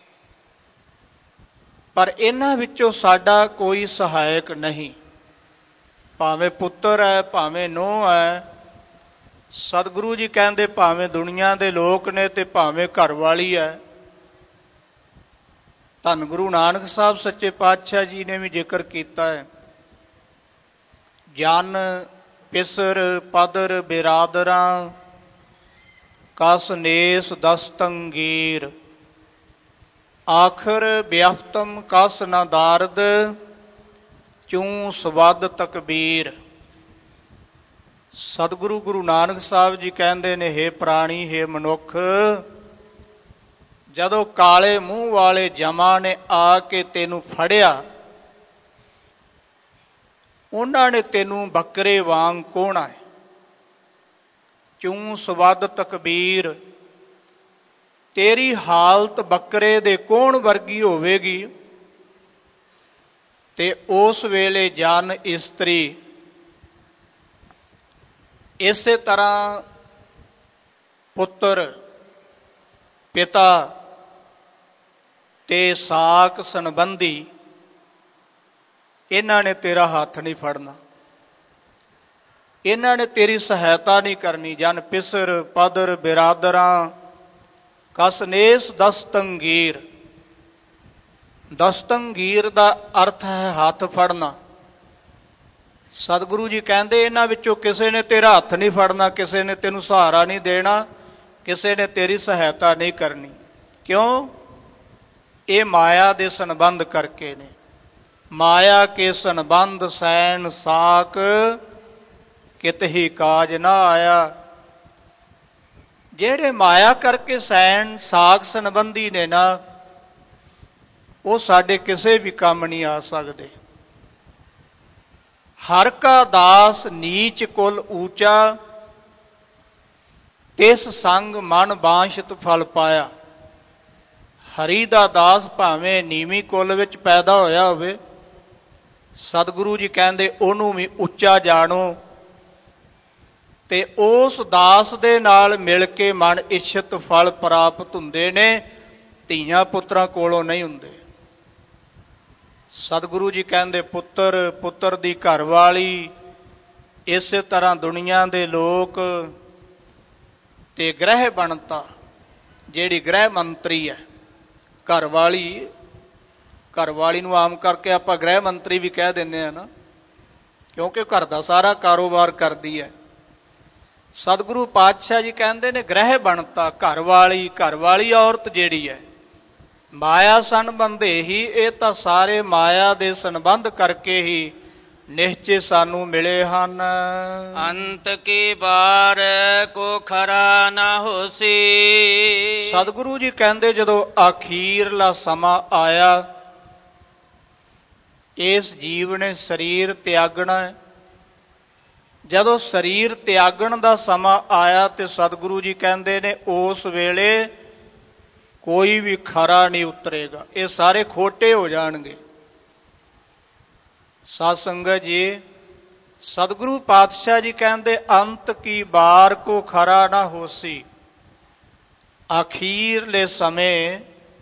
ਪਰ ਇਹਨਾਂ ਵਿੱਚੋਂ ਸਾਡਾ ਕੋਈ ਸਹਾਇਕ ਨਹੀਂ, ਭਾਵੇਂ ਪੁੱਤਰ ਹੈ, ਭਾਵੇਂ ਨੂੰਹ ਹੈ। ਸਤਿਗੁਰੂ ਜੀ ਕਹਿੰਦੇ ਭਾਵੇਂ ਦੁਨੀਆ ਦੇ ਲੋਕ ਨੇ ਤੇ ਭਾਵੇਂ ਘਰ ਵਾਲੀ ਹੈ। ਧੰਨ ਗੁਰੂ ਨਾਨਕ ਸਾਹਿਬ ਸੱਚੇ ਪਾਤਸ਼ਾਹ ਜੀ ਨੇ ਵੀ ਜ਼ਿਕਰ ਕੀਤਾ ਹੈ, ਜਨ ਪਿਸਰ ਪਦਰ ਬਿਰਾਦਰਾਂ ਕਸ ਨੇਸ ਦਸਤੰਗੀਰ, ਆਖਰ ਵਿਅਫਤਮ ਕਸ ਨਾ ਦਾਰਦ ਚੂੰ ਸਵਦ ਤਕਬੀਰ। ਸਤਿਗੁਰੂ ਗੁਰੂ ਨਾਨਕ ਸਾਹਿਬ ਜੀ ਕਹਿੰਦੇ ਨੇ, ਹੇ ਪ੍ਰਾਣੀ, ਹੇ ਮਨੁੱਖ, ਜਦੋਂ ਕਾਲੇ ਮੂੰਹ ਵਾਲੇ ਜਮਾਂ ਨੇ ਆ ਕੇ ਤੈਨੂੰ ਫੜਿਆ, ਉਹਨਾਂ ਨੇ ਤੈਨੂੰ ਬੱਕਰੇ ਵਾਂਗ ਕੋਹਣਾ ਹੈ। ਚੂੰ ਸਵਦ ਤਕਬੀਰ, ਤੇਰੀ ਹਾਲਤ ਬੱਕਰੇ ਦੇ ਕੋਹਣ ਵਰਗੀ ਹੋਵੇਗੀ। ਤੇ ਉਸ ਵੇਲੇ ਜਨ ਇਸਤਰੀ ਇਸੇ ਤਰ੍ਹਾਂ ਪੁੱਤਰ ਪਿਤਾ ਤੇ ਸਾਕ ਸੰਬੰਧੀ, ਇਹਨਾਂ ਨੇ ਤੇਰਾ ਹੱਥ ਨਹੀਂ ਫੜਨਾ, ਇਹਨਾਂ ਨੇ ਤੇਰੀ ਸਹਾਇਤਾ ਨਹੀਂ ਕਰਨੀ। ਜਨ ਪਿਸਰ ਪਦਰ ਬਿਰਾਦਰਾਂ ਕਸਨੇਸ ਦਸਤੰਗੀਰ। ਦਸਤੰਗੀਰ ਦਾ ਅਰਥ ਹੈ ਹੱਥ ਫੜਨਾ। ਸਤਿਗੁਰੂ ਜੀ ਕਹਿੰਦੇ, ਇਹਨਾਂ ਵਿੱਚੋਂ ਕਿਸੇ ਨੇ ਤੇਰਾ ਹੱਥ ਨਹੀਂ ਫੜਨਾ, ਕਿਸੇ ਨੇ ਤੈਨੂੰ ਸਹਾਰਾ ਨਹੀਂ ਦੇਣਾ, ਕਿਸੇ ਨੇ ਤੇਰੀ ਸਹਾਇਤਾ ਨਹੀਂ ਕਰਨੀ। ਕਿਉਂ? ਇਹ ਮਾਇਆ ਦੇ ਸੰਬੰਧ ਕਰਕੇ ਨੇ। ਮਾਇਆ ਕੇ ਸੰਬੰਧ ਸੈਨ ਸਾਕ ਕਿਤ ਹੀ ਕਾਜ ਨਾ ਆਇਆ। ਜਿਹੜੇ ਮਾਇਆ ਕਰਕੇ ਸੈਨ ਸਾਕ ਸੰਬੰਧੀ ਨੇ ਨਾ, ਉਹ ਸਾਡੇ ਕਿਸੇ ਵੀ ਕੰਮ ਨਹੀਂ ਆ ਸਕਦੇ। ਹਰ ਕਾ ਦਾਸ ਨੀਚ ਕੁਲ ਊਚਾ, ਤਿਸ ਸੰਗ ਮਨ ਬਾਂਛਤ ਫਲ ਪਾਇਆ। ਹਰੀ ਦਾ ਦਾਸ ਭਾਵੇਂ ਨੀਵੀਂ ਕੁਲ ਵਿੱਚ ਪੈਦਾ ਹੋਇਆ ਹੋਵੇ, ਸਤਿਗੁਰੂ ਜੀ ਕਹਿੰਦੇ ਉਹਨੂੰ ਵੀ ਉੱਚਾ ਜਾਣੋ, ਤੇ ਉਸ ਦਾਸ ਦੇ ਨਾਲ ਮਿਲ ਕੇ ਮਨ ਇੱਛਤ ਫਲ ਪ੍ਰਾਪਤ ਹੁੰਦੇ ਨੇ, ਧੀਆਂ ਪੁੱਤਰਾਂ ਕੋਲੋਂ ਨਹੀਂ ਹੁੰਦੇ। ਸਤਿਗੁਰੂ ਜੀ ਕਹਿੰਦੇ ਪੁੱਤਰ, ਪੁੱਤਰ ਦੀ ਘਰਵਾਲੀ, ਇਸੇ ਤਰ੍ਹਾਂ ਦੁਨੀਆ ਦੇ ਲੋਕ ਤੇ ਗ੍ਰਹਿ ਬਣਤਾ, ਜਿਹੜੀ ਗ੍ਰਹਿ ਮੰਤਰੀ ਹੈ, ਘਰਵਾਲੀ। ਘਰਵਾਲੀ ਨੂੰ ਆਮ ਕਰਕੇ ਆਪਾਂ ਗ੍ਰਹਿ ਮੰਤਰੀ ਵੀ ਕਹਿ ਦਿੰਦੇ ਆ ਨਾ, ਕਿਉਂਕਿ ਘਰ ਦਾ ਸਾਰਾ ਕਾਰੋਬਾਰ ਕਰਦੀ ਹੈ। ਸਤਿਗੁਰੂ ਪਾਤਸ਼ਾਹ ਜੀ ਕਹਿੰਦੇ ਨੇ ਗ੍ਰਹਿ ਬਣਤਾ, ਘਰਵਾਲੀ। ਘਰਵਾਲੀ ਔਰਤ ਜਿਹੜੀ ਹੈ, ਮਾਇਆ ਸੰਬੰਧੇ ਹੀ, ਇਹ ਤਾਂ ਸਾਰੇ ਮਾਇਆ ਦੇ ਸੰਬੰਧ ਕਰਕੇ ਹੀ ਨਿਸ਼ਚੇ ਸਾਨੂੰ ਮਿਲੇ ਹਨ। ਅੰਤ ਕੀ ਬਾਰ ਕੋ ਖਰਾ ਨਾ ਹੋਸੀ। ਸਤਿਗੁਰੂ ਜੀ ਕਹਿੰਦੇ ਜਦੋਂ ਆਖੀਰਲਾ ਸਮਾਂ ਆਇਆ, ਇਸ ਜੀਵ ਨੇ ਸਰੀਰ ਤਿਆਗਣਾ ਹੈ। ਜਦੋਂ ਸਰੀਰ ਤਿਆਗਣ ਦਾ ਸਮਾਂ ਆਇਆ ਤੇ ਸਤਿਗੁਰੂ ਜੀ ਕਹਿੰਦੇ ਨੇ ਉਸ ਵੇਲੇ ਕੋਈ ਵੀ ਖਰਾ ਨਹੀਂ ਉਤਰੇਗਾ, ਇਹ ਸਾਰੇ ਖੋਟੇ ਹੋ ਜਾਣਗੇ। ਸਾਧ ਸੰਗਤ ਜੀ, ਸਤਿਗੁਰੂ ਪਾਤਸ਼ਾਹ ਜੀ ਕਹਿੰਦੇ ਅੰਤ ਕੀ ਬਾਰ ਕੋ ਖਰਾ ਨਾ ਹੋਸੀ। ਅਖੀਰਲੇ ਸਮੇਂ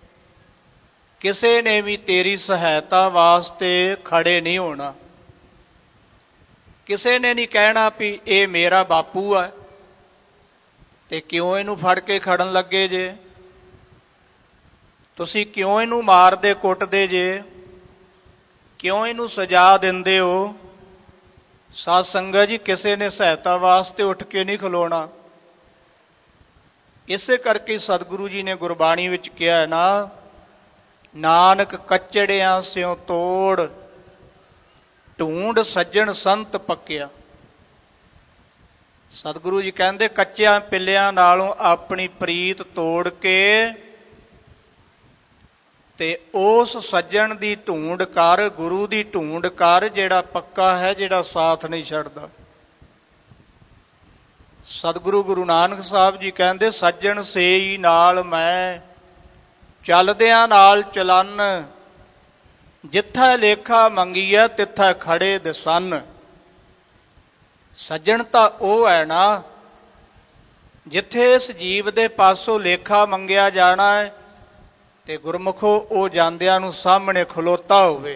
ਕਿਸੇ ਨੇ ਵੀ ਤੇਰੀ ਸਹਾਇਤਾ ਵਾਸਤੇ ਖੜੇ ਨਹੀਂ ਹੋਣਾ। ਕਿਸੇ ਨੇ ਨਹੀਂ ਕਹਿਣਾ ਵੀ ਇਹ ਮੇਰਾ ਬਾਪੂ ਹੈ ਤੇ ਕਿਉਂ ਇਹਨੂੰ ਫੜ ਕੇ ਖੜਨ ਲੱਗੇ ਜੇ, ਤੁਸੀਂ ਕਿਉਂ ਇਹਨੂੰ ਮਾਰਦੇ ਕੁੱਟਦੇ ਜੇ, ਕਿਉਂ ਇਹਨੂੰ ਸਜ਼ਾ ਦਿੰਦੇ ਹੋ। ਸਾਧ ਸੰਗਤ ਜੀ, ਕਿਸੇ ਨੇ ਸਹਾਇਤਾ ਵਾਸਤੇ ਉੱਠ ਕੇ ਨਹੀਂ ਖਲੋਣਾ। ਇਸੇ ਕਰਕੇ ਸਤਿਗੁਰੂ ਜੀ ਨੇ ਗੁਰਬਾਣੀ ਵਿੱਚ ਕਿਹਾ ਨਾ, ਨਾਨਕ ਕੱਚੜਿਆਂ ਸਿਉ ਤੋੜ ਢੂੰਡ ਸੱਜਣ ਸੰਤ ਪੱਕਿਆ। ਸਤਿਗੁਰੂ ਜੀ ਕਹਿੰਦੇ ਕੱਚਿਆਂ ਪਿੱਲਿਆਂ ਨਾਲੋਂ ਆਪਣੀ ਪ੍ਰੀਤ ਤੋੜ ਕੇ ਤੇ ਉਸ ਸੱਜਣ ਦੀ ਢੂੰਡ ਕਰ, ਗੁਰੂ ਦੀ ਢੂੰਡ ਕਰ, ਜਿਹੜਾ ਪੱਕਾ ਹੈ, ਜਿਹੜਾ ਸਾਥ ਨਹੀਂ ਛੱਡਦਾ। ਸਤਿਗੁਰੂ ਗੁਰੂ ਨਾਨਕ ਸਾਹਿਬ ਜੀ ਕਹਿੰਦੇ ਸੱਜਣ ਸੇਈ ਨਾਲ ਮੈਂ ਚੱਲਦਿਆਂ ਨਾਲ ਚਲਨ, ਜਿੱਥਾ ਲੇਖਾ ਮੰਗੀਆ ਤਿੱਥਾ ਖੜੇ ਦਸਨ। ਸੱਜਣ ਤਾਂ ਉਹ ਹੈ ਨਾ, ਜਿੱਥੇ ਇਸ ਜੀਵ ਦੇ ਪਾਸੋਂ ਲੇਖਾ ਮੰਗਿਆ ਜਾਣਾ ਹੈ ਤੇ ਗੁਰਮੁਖੋ ਉਹ ਜਾਂਦਿਆਂ ਨੂੰ ਸਾਹਮਣੇ ਖਲੋਤਾ ਹੋਵੇ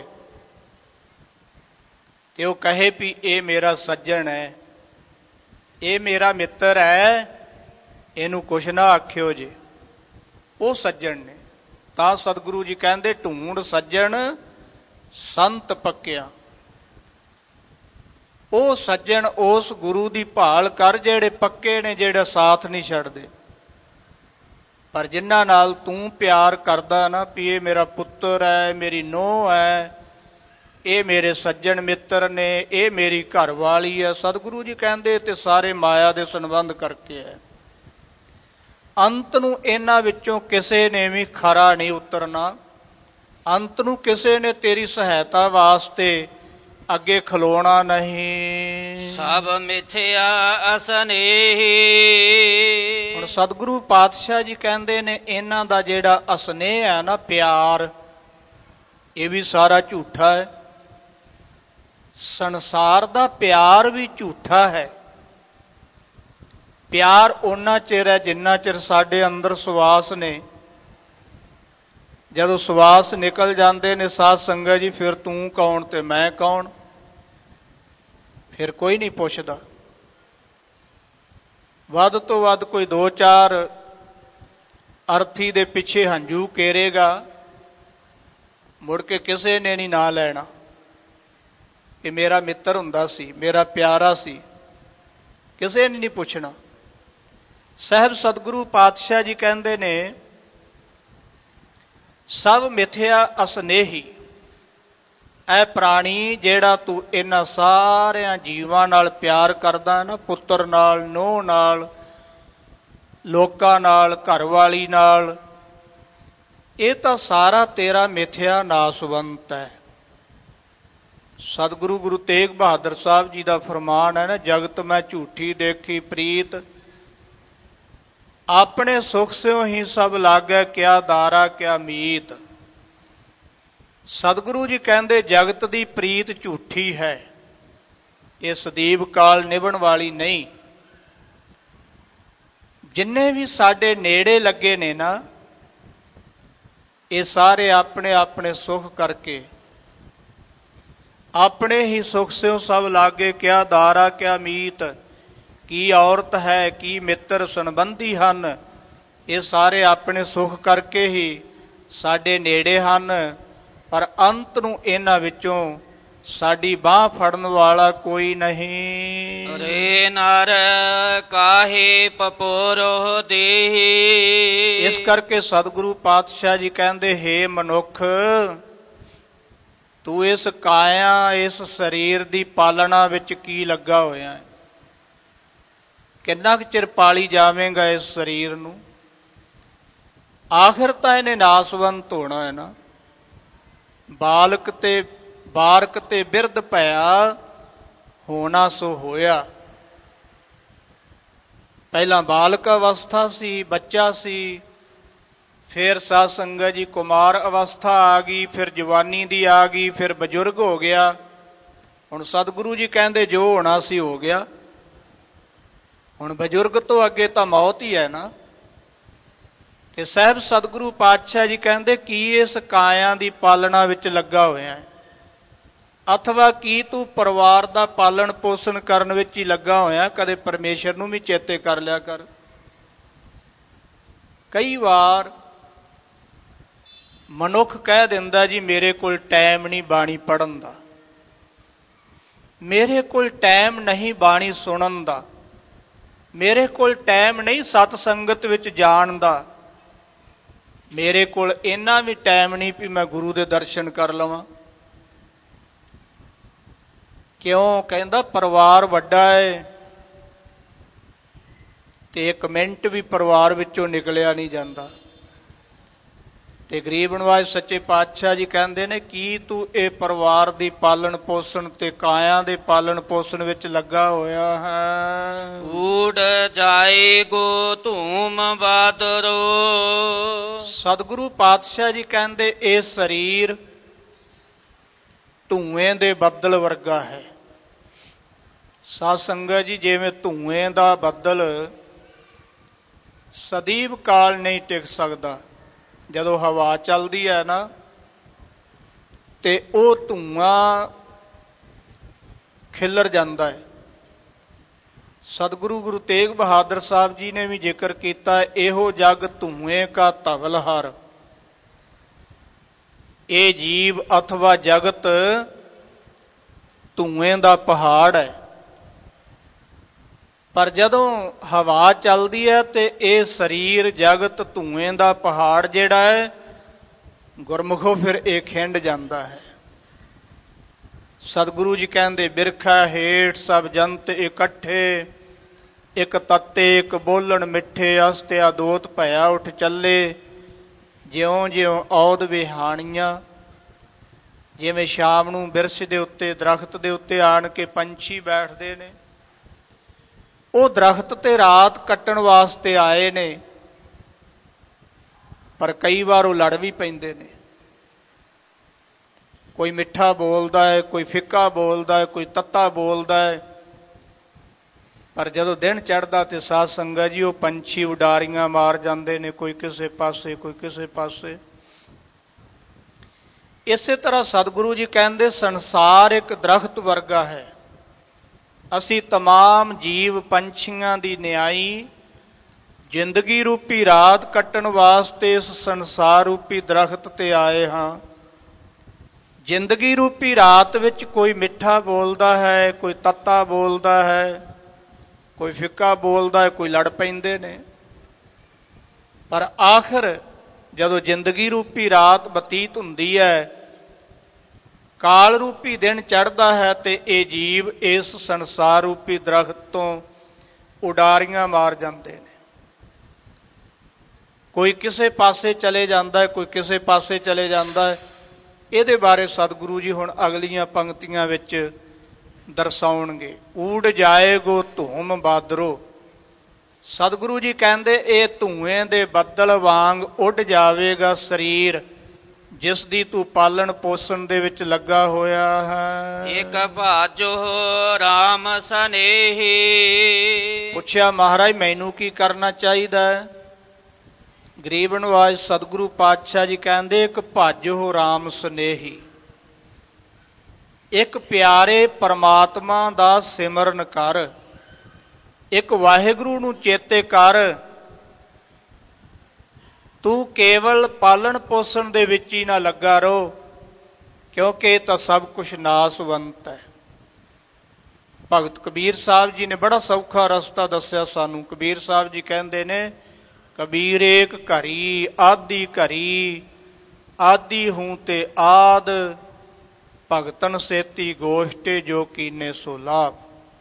ਤੇ ਉਹ ਕਹੇ ਵੀ ਇਹ ਮੇਰਾ ਸੱਜਣ ਹੈ, ਇਹ ਮੇਰਾ ਮਿੱਤਰ ਹੈ, ਇਹਨੂੰ ਕੁਛ ਨਾ ਆਖਿਓ ਜੇ। ਉਹ ਸੱਜਣ ਨੇ। ਤਾਂ ਸਤਿਗੁਰੂ ਜੀ ਕਹਿੰਦੇ ਢੂੰਡ ਸੱਜਣ ਸੰਤ ਪੱਕਿਆ। ਉਹ ਸੱਜਣ ਉਸ ਗੁਰੂ ਦੀ ਭਾਲ ਕਰ ਜਿਹੜੇ ਪੱਕੇ ਨੇ, ਜਿਹੜੇ ਸਾਥ ਨਹੀਂ ਛੱਡਦੇ। ਪਰ ਜਿਨ੍ਹਾਂ ਨਾਲ ਤੂੰ ਪਿਆਰ ਕਰਦਾ ਨਾ, ਵੀ ਇਹ ਮੇਰਾ ਪੁੱਤਰ ਹੈ, ਮੇਰੀ ਨੂੰਹ ਹੈ, ਇਹ ਮੇਰੇ ਸੱਜਣ ਮਿੱਤਰ ਨੇ, ਇਹ ਮੇਰੀ ਘਰ ਵਾਲੀ ਹੈ, ਸਤਿਗੁਰੂ ਜੀ ਕਹਿੰਦੇ ਤੇ ਸਾਰੇ ਮਾਇਆ ਦੇ ਸੰਬੰਧ ਕਰਕੇ ਹੈ। ਅੰਤ ਨੂੰ ਇਹਨਾਂ ਵਿੱਚੋਂ ਕਿਸੇ ਨੇ ਵੀ ਖਰਾ ਨਹੀਂ ਉਤਰਨਾ। ਅੰਤ ਨੂੰ ਕਿਸੇ ਨੇ ਤੇਰੀ ਸਹਾਇਤਾ ਵਾਸਤੇ ਅੱਗੇ ਖਲੋਣਾ ਨਹੀਂ। ਸਭ ਮਿਥਿਆ ਅਸਨੇਹੀ। ਹੁਣ ਸਤਿਗੁਰੂ ਪਾਤਸ਼ਾਹ ਜੀ ਕਹਿੰਦੇ ਨੇ ਇਹਨਾਂ ਦਾ ਜਿਹੜਾ ਅਸਨੇਹ ਹੈ ਨਾ, ਪਿਆਰ, ਇਹ ਵੀ ਸਾਰਾ ਝੂਠਾ ਹੈ। ਸੰਸਾਰ ਦਾ ਪਿਆਰ ਵੀ ਝੂਠਾ ਹੈ। ਪਿਆਰ ਓਨਾ ਚਿਰ ਹੈ ਜਿੰਨਾ ਚਿਰ ਸਾਡੇ ਅੰਦਰ ਸਵਾਸ ਨੇ। ਜਦੋਂ ਸਵਾਸ ਨਿਕਲ ਜਾਂਦੇ ਨੇ ਸਾਧ ਸੰਗਤ ਜੀ, ਫਿਰ ਤੂੰ ਕੌਣ ਤੇ ਮੈਂ ਕੌਣ, ਫਿਰ ਕੋਈ ਨਹੀਂ ਪੁੱਛਦਾ। ਵੱਧ ਤੋਂ ਵੱਧ ਕੋਈ ਦੋ ਚਾਰ ਅਰਥੀ ਦੇ ਪਿੱਛੇ ਹੰਝੂ ਕੇਰੇਗਾ, ਮੁੜ ਕੇ ਕਿਸੇ ਨੇ ਨਹੀਂ ਨਾਂ ਲੈਣਾ। ਇਹ ਮੇਰਾ ਮਿੱਤਰ ਹੁੰਦਾ ਸੀ, ਮੇਰਾ ਪਿਆਰਾ ਸੀ, ਕਿਸੇ ਨੇ ਨਹੀਂ ਪੁੱਛਣਾ। ਸਾਹਿਬ ਸਤਿਗੁਰੂ ਪਾਤਸ਼ਾਹ ਜੀ ਕਹਿੰਦੇ ਨੇ ਸਭ ਮਿਥਿਆ ਅਸਨੇਹੀ। ਇਹ ਪ੍ਰਾਣੀ ਜਿਹੜਾ ਤੂੰ ਇਹਨਾਂ ਸਾਰਿਆਂ ਜੀਵਾਂ ਨਾਲ ਪਿਆਰ ਕਰਦਾ ਨਾ, ਪੁੱਤਰ ਨਾਲ, ਨੂੰਹ ਨਾਲ, ਲੋਕਾਂ ਨਾਲ, ਘਰਵਾਲੀ ਨਾਲ, ਇਹ ਤਾਂ ਸਾਰਾ ਤੇਰਾ ਮਿਥਿਆ ਨਾਸਵੰਤ ਹੈ। ਸਤਿਗੁਰੂ ਗੁਰੂ ਤੇਗ ਬਹਾਦਰ ਸਾਹਿਬ ਜੀ ਦਾ ਫਰਮਾਨ ਹੈ ਨਾ, ਜਗਤ ਮੈਂ ਝੂਠੀ ਦੇਖੀ ਪ੍ਰੀਤ, ਆਪਣੇ ਸੁਖ ਸਿਓ ਹੀ ਸਭ ਲਾਗੈ, ਕਿਆ ਦਾਰਾ ਕਿਆ ਮੀਤ। ਸਤਿਗੁਰੂ ਜੀ ਕਹਿੰਦੇ ਜਗਤ ਦੀ ਪ੍ਰੀਤ ਝੂਠੀ ਹੈ, ਇਹ ਸਦੀਵ ਕਾਲ ਨਿਭਣ ਵਾਲੀ ਨਹੀਂ। ਜਿੰਨੇ ਵੀ ਸਾਡੇ ਨੇੜੇ ਲੱਗੇ ਨੇ ਨਾ, ਇਹ ਸਾਰੇ ਆਪਣੇ ਆਪਣੇ ਸੁਖ ਕਰਕੇ, ਆਪਣੇ ਹੀ ਸੁਖ ਸਿਓ ਸਭ ਲਾਗੇ, ਕਿਆ ਦਾਰਾ ਕਿਆ ਮੀਤ। ਕੀ ਔਰਤ ਹੈ, ਕੀ ਮਿੱਤਰ ਸੰਬੰਧੀ ਹਨ, ਇਹ ਸਾਰੇ ਆਪਣੇ ਸੁਖ ਕਰਕੇ ਹੀ ਸਾਡੇ ਨੇੜੇ ਹਨ। ਪਰ ਅੰਤ ਨੂੰ ਇਹਨਾਂ ਵਿੱਚੋਂ ਸਾਡੀ ਬਾਂਹ ਫੜਨ ਵਾਲਾ ਕੋਈ ਨਹੀਂ। ਰੇ ਨਰ ਕਾਹੇ ਪਪੋਰੋ ਦੇਹੀ। ਇਸ ਕਰਕੇ ਸਤਿਗੁਰੂ ਪਾਤਸ਼ਾਹ ਜੀ ਕਹਿੰਦੇ, ਹੇ ਮਨੁੱਖ, ਤੂੰ ਇਸ ਕਾਇਆ, ਇਸ ਸਰੀਰ ਦੀ ਪਾਲਣਾ ਵਿੱਚ ਕੀ ਲੱਗਾ ਹੋਇਆ ਹੈ? ਕਿੰਨਾ ਕੁ ਚਿਰ ਪਾਲੀ ਜਾਵੇਂਗਾ ਇਸ ਸਰੀਰ ਨੂੰ? ਆਖਿਰ ਤਾਂ ਇਹਨੇ ਨਾਸਵੰਤ ਹੋਣਾ ਹੈ ਨਾ। ਬਾਲਕ ਤੇ ਬਾਰਕ ਤੇ ਬਿਰਧ ਭਇਆ, ਹੋਣਾ ਸੋ ਹੋਇਆ। ਪਹਿਲਾਂ ਬਾਲਕ ਅਵਸਥਾ ਸੀ, ਬੱਚਾ ਸੀ, ਫਿਰ ਸਾਧ ਸੰਗਤ ਜੀ ਕੁਮਾਰ ਅਵਸਥਾ ਆ ਗਈ, ਫਿਰ ਜਵਾਨੀ ਦੀ ਆ ਗਈ, ਫਿਰ ਬਜ਼ੁਰਗ ਹੋ ਗਿਆ। ਹੁਣ ਸਤਿਗੁਰੂ ਜੀ ਕਹਿੰਦੇ ਜੋ ਹੋਣਾ ਸੀ ਹੋ ਗਿਆ। ਹੁਣ ਬਜ਼ੁਰਗ ਤੋਂ ਅੱਗੇ ਤਾਂ ਮੌਤ ਹੀ ਹੈ ਨਾ। ਤੇ ਸਾਹਿਬ ਸਤਿਗੁਰੂ ਪਾਤਸ਼ਾਹ ਜੀ ਕਹਿੰਦੇ, ਕੀ ਇਸ ਕਾਇਆ ਦੀ ਪਾਲਣਾ ਵਿੱਚ ਲੱਗਾ ਹੋਇਆ ਹੈ, ਅਥਵਾ ਕੀ ਤੂੰ ਪਰਿਵਾਰ ਦਾ ਪਾਲਣ ਪੋਸ਼ਣ ਕਰਨ ਵਿੱਚ ਹੀ ਲੱਗਾ ਹੋਇਆ? ਕਦੇ ਪਰਮੇਸ਼ਰ ਨੂੰ ਵੀ ਚੇਤੇ ਕਰ ਲਿਆ ਕਰ। ਕਈ ਵਾਰ ਮਨੁੱਖ ਕਹਿ ਦਿੰਦਾ, ਜੀ ਮੇਰੇ ਕੋਲ ਟਾਈਮ ਨਹੀਂ ਬਾਣੀ ਪੜ੍ਹਨ ਦਾ, ਮੇਰੇ ਕੋਲ ਟਾਈਮ ਨਹੀਂ ਬਾਣੀ ਸੁਣਨ ਦਾ, ਮੇਰੇ ਕੋਲ ਟਾਈਮ ਨਹੀਂ ਸਤ ਸੰਗਤ ਵਿੱਚ ਜਾਣ ਦਾ, ਮੇਰੇ ਕੋਲ ਇੰਨਾ ਵੀ ਟਾਈਮ ਨਹੀਂ ਵੀ ਮੈਂ ਗੁਰੂ ਦੇ ਦਰਸ਼ਨ ਕਰ ਲਵਾਂ। ਕਿਉਂ? ਕਹਿੰਦਾ ਪਰਿਵਾਰ ਵੱਡਾ ਹੈ ਤੇ ਇੱਕ ਮਿੰਟ ਵੀ ਪਰਿਵਾਰ ਵਿੱਚੋਂ ਨਿਕਲਿਆ ਨਹੀਂ ਜਾਂਦਾ। ਤੇ ਗਰੀਬ ਨਵਾਜ ਸੱਚੇ ਪਾਤਸ਼ਾਹ ਜੀ ਕਹਿੰਦੇ ਨੇ, ਕੀ ਤੂੰ ਇਹ ਪਰਿਵਾਰ ਦੀ ਪਾਲਣ ਪੋਸ਼ਣ ਤੇ ਕਾਇਆ ਦੇ ਪਾਲਣ ਪੋਸ਼ਣ ਵਿੱਚ ਲੱਗਾ ਹੋਇਆ ਹੈ? ਊੜ ਜਾਏ ਗੋ ਧੂਮ ਬਾਦਰੋ। ਸਤਿਗੁਰੂ ਪਾਤਸ਼ਾਹ ਜੀ ਕਹਿੰਦੇ ਇਹ ਸਰੀਰ ਧੂਏ ਦੇ ਬੱਦਲ ਵਰਗਾ ਹੈ। ਸਾਧ ਸੰਗਤ ਜੀ, ਜਿਵੇਂ ਧੂਏ ਦਾ ਬੱਦਲ ਸਦੀਵ ਕਾਲ ਨਹੀਂ ਟਿਕ ਸਕਦਾ, ਜਦੋਂ ਹਵਾ ਚੱਲਦੀ ਹੈ ਨਾ ਤੇ ਉਹ ਧੂਆਂ ਖਿਲਰ ਜਾਂਦਾ ਹੈ। ਸਤਿਗੁਰੂ ਗੁਰੂ ਤੇਗ ਬਹਾਦਰ ਸਾਹਿਬ ਜੀ ਨੇ ਵੀ ਜ਼ਿਕਰ ਕੀਤਾ, ਇਹੋ ਜਗ ਧੂਏ ਕਾ ਧਵਲ ਹਰ, ਇਹ ਜੀਵ ਅਥਵਾ ਜਗਤ ਧੂਏਂ ਦਾ ਪਹਾੜ ਹੈ, ਪਰ ਜਦੋਂ ਹਵਾ ਚੱਲਦੀ ਹੈ ਤੇ ਇਹ ਸਰੀਰ ਜਗਤ ਧੂਏਂ ਦਾ ਪਹਾੜ ਜਿਹੜਾ ਹੈ ਗੁਰਮੁਖੋ ਫਿਰ ਇਹ ਖਿੰਡ ਜਾਂਦਾ ਹੈ। ਸਤਿਗੁਰੂ ਜੀ ਕਹਿੰਦੇ ਬਿਰਖਾ ਹੇਠ ਸਭ ਜੰਤ ਇਕੱਠੇ, ਇੱਕ ਤੱਤੇ ਇੱਕ ਬੋਲਣ ਮਿੱਠੇ, ਅਸਤਿਆ ਦੋਤ ਭਇਆ ਉੱਠ ਚੱਲੇ। ਜਿਉਂ ਜਿਉਂ ਔਦ ਵਿਹਾਣੀਆਂ, ਜਿਵੇਂ ਸ਼ਾਮ ਨੂੰ ਬਿਰਛ ਦੇ ਉੱਤੇ ਦਰਖਤ ਦੇ ਉੱਤੇ ਆਣ ਕੇ ਪੰਛੀ ਬੈਠਦੇ ਨੇ, ਉਹ ਦਰਖਤ ਤੇ ਰਾਤ ਕੱਟਣ ਵਾਸਤੇ ਆਏ ਨੇ, ਪਰ ਕਈ ਵਾਰ ਉਹ ਲੜ ਵੀ ਪੈਂਦੇ ਨੇ। ਕੋਈ ਮਿੱਠਾ ਬੋਲਦਾ ਹੈ, ਕੋਈ ਫਿੱਕਾ ਬੋਲਦਾ ਹੈ, ਕੋਈ ਤੱਤਾ ਬੋਲਦਾ ਹੈ, ਪਰ ਜਦੋਂ ਦਿਨ ਚੜ੍ਹਦਾ ਤੇ ਸਾਧ ਸੰਗਤ ਜੀ ਉਹ ਪੰਛੀ ਉਡਾਰੀਆਂ ਮਾਰ ਜਾਂਦੇ ਨੇ, ਕੋਈ ਕਿਸੇ ਪਾਸੇ ਕੋਈ ਕਿਸੇ ਪਾਸੇ। ਇਸੇ ਤਰ੍ਹਾਂ ਸਤਿਗੁਰੂ ਜੀ ਕਹਿੰਦੇ ਸੰਸਾਰ ਇੱਕ ਦਰਖਤ ਵਰਗਾ ਹੈ। ਅਸੀਂ ਤਮਾਮ ਜੀਵ ਪੰਛੀਆਂ ਦੀ ਨਿਆਈ ਜ਼ਿੰਦਗੀ ਰੂਪੀ ਰਾਤ ਕੱਟਣ ਵਾਸਤੇ ਇਸ ਸੰਸਾਰ ਰੂਪੀ ਦਰਖਤ ਤੇ ਆਏ ਹਾਂ। ਜ਼ਿੰਦਗੀ ਰੂਪੀ ਰਾਤ ਵਿੱਚ ਕੋਈ ਮਿੱਠਾ ਬੋਲਦਾ ਹੈ, ਕੋਈ ਤੱਤਾ ਬੋਲਦਾ ਹੈ, ਕੋਈ ਫਿੱਕਾ ਬੋਲਦਾ ਹੈ, ਕੋਈ ਲੜ ਪੈਂਦੇ ਨੇ, ਪਰ ਆਖਿਰ ਜਦੋਂ ਜ਼ਿੰਦਗੀ ਰੂਪੀ ਰਾਤ ਬਤੀਤ ਹੁੰਦੀ ਹੈ, ਕਾਲ ਰੂਪੀ ਦਿਨ ਚੜ੍ਹਦਾ ਹੈ, ਤੇ ਇਹ ਜੀਵ ਇਸ ਸੰਸਾਰ ਰੂਪੀ ਦਰਖਤ ਤੋਂ ਉਡਾਰੀਆਂ ਮਾਰ ਜਾਂਦੇ ਨੇ। ਕੋਈ ਕਿਸੇ ਪਾਸੇ ਚਲੇ ਜਾਂਦਾ ਹੈ, ਕੋਈ ਕਿਸੇ ਪਾਸੇ ਚਲੇ ਜਾਂਦਾ ਹੈ। ਇਹਦੇ ਬਾਰੇ ਸਤਿਗੁਰੂ ਜੀ ਹੁਣ ਅਗਲੀਆਂ ਪੰਕਤੀਆਂ ਵਿੱਚ ਦਰਸਾਉਣਗੇ। ਊੜ ਜਾਏਗੋ ਧੂਮ ਬਾਦਰੋ, ਸਤਿਗੁਰੂ ਜੀ ਕਹਿੰਦੇ ਇਹ ਧੂਏਂ ਦੇ ਬੱਦਲ ਵਾਂਗ ਉੱਡ ਜਾਵੇਗਾ ਸਰੀਰ ਜਿਸ ਦੀ ਤੂੰ ਪਾਲਣ ਪੋਸ਼ਣ ਦੇ ਵਿੱਚ ਲੱਗਾ ਹੋਇਆ ਹੈ। ਇੱਕ ਭਾਜੋ ਰਾਮ ਸਨੇਹੀ, ਪੁੱਛਿਆ ਮਹਾਰਾਜ ਮੈਨੂੰ ਕੀ ਕਰਨਾ ਚਾਹੀਦਾ ਹੈ? ਗਰੀਬ ਨਿਵਾਜ ਸਤਿਗੁਰੂ ਪਾਤਸ਼ਾਹ ਜੀ ਕਹਿੰਦੇ ਇੱਕ ਭਾਜੋ ਰਾਮ ਸਨੇਹੀ, ਇੱਕ ਪਿਆਰੇ ਪਰਮਾਤਮਾ ਦਾ ਸਿਮਰਨ ਕਰ, ਇੱਕ ਵਾਹਿਗੁਰੂ ਨੂੰ ਚੇਤੇ ਕਰ। ਤੂੰ ਕੇਵਲ ਪਾਲਣ ਪੋਸ਼ਣ ਦੇ ਵਿੱਚ ਹੀ ਨਾ ਲੱਗਾ ਰਹੋ, ਕਿਉਂਕਿ ਇਹ ਤਾਂ ਸਭ ਕੁਛ ਨਾਸਵੰਤ ਹੈ। ਭਗਤ ਕਬੀਰ ਸਾਹਿਬ ਜੀ ਨੇ ਬੜਾ ਸੌਖਾ ਰਸਤਾ ਦੱਸਿਆ ਸਾਨੂੰ। ਕਬੀਰ ਸਾਹਿਬ ਜੀ ਕਹਿੰਦੇ ਨੇ ਕਬੀਰ ਏਕ ਘਰੀ ਆਦੀ ਘਰੀ, ਆਦੀ ਹੂੰ ਤੇ ਆਦ, ਭਗਤਨ ਸੇਤੀ ਗੋਸ਼ਟੇ ਜੋ ਕੀਨੇ ਸੋ ਲਾਭ।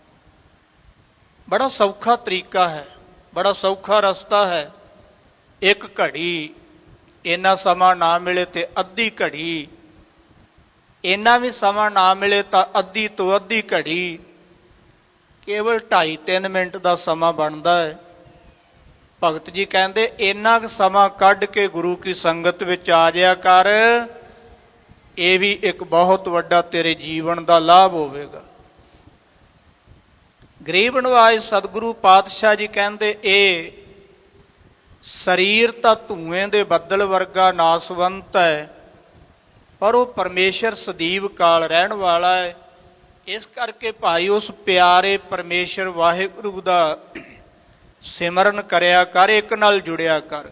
ਬੜਾ ਸੌਖਾ ਤਰੀਕਾ ਹੈ, ਬੜਾ ਸੌਖਾ ਰਸਤਾ ਹੈ। ਇੱਕ ਘੜੀ, ਇੰਨਾ ਸਮਾਂ ਨਾ ਮਿਲੇ ਤੇ ਅੱਧੀ ਘੜੀ, ਇੰਨਾ ਵੀ ਸਮਾਂ ਨਾ ਮਿਲੇ ਤਾਂ ਅੱਧੀ ਤੋਂ ਅੱਧੀ ਘੜੀ, ਕੇਵਲ ਢਾਈ ਤਿੰਨ ਮਿੰਟ ਦਾ ਸਮਾਂ ਬਣਦਾ ਹੈ। ਭਗਤ ਜੀ ਕਹਿੰਦੇ ਇੰਨਾ ਕੁ ਸਮਾਂ ਕੱਢ ਕੇ ਗੁਰੂ ਕੀ ਸੰਗਤ ਵਿੱਚ ਆ ਜਾਇਆ ਕਰ, ਇਹ ਵੀ ਇੱਕ ਬਹੁਤ ਵੱਡਾ ਤੇਰੇ ਜੀਵਨ ਦਾ ਲਾਭ ਹੋਵੇਗਾ। ਗਰੀਬ ਨਿਵਾਜ ਸਤਿਗੁਰੂ ਪਾਤਸ਼ਾਹ ਜੀ ਕਹਿੰਦੇ ਇਹ ਸਰੀਰ ਤਾਂ ਧੂਏਂ ਦੇ ਬੱਦਲ ਵਰਗਾ ਨਾਸਵੰਤ ਹੈ, ਪਰ ਉਹ ਪਰਮੇਸ਼ਰ ਸਦੀਵ ਕਾਲ ਰਹਿਣ ਵਾਲਾ ਹੈ। ਇਸ ਕਰਕੇ ਭਾਈ ਉਸ ਪਿਆਰੇ ਪਰਮੇਸ਼ਰ ਵਾਹਿਗੁਰੂ ਦਾ ਸਿਮਰਨ ਕਰਿਆ ਕਰ, ਇੱਕ ਨਾਲ ਜੁੜਿਆ ਕਰ।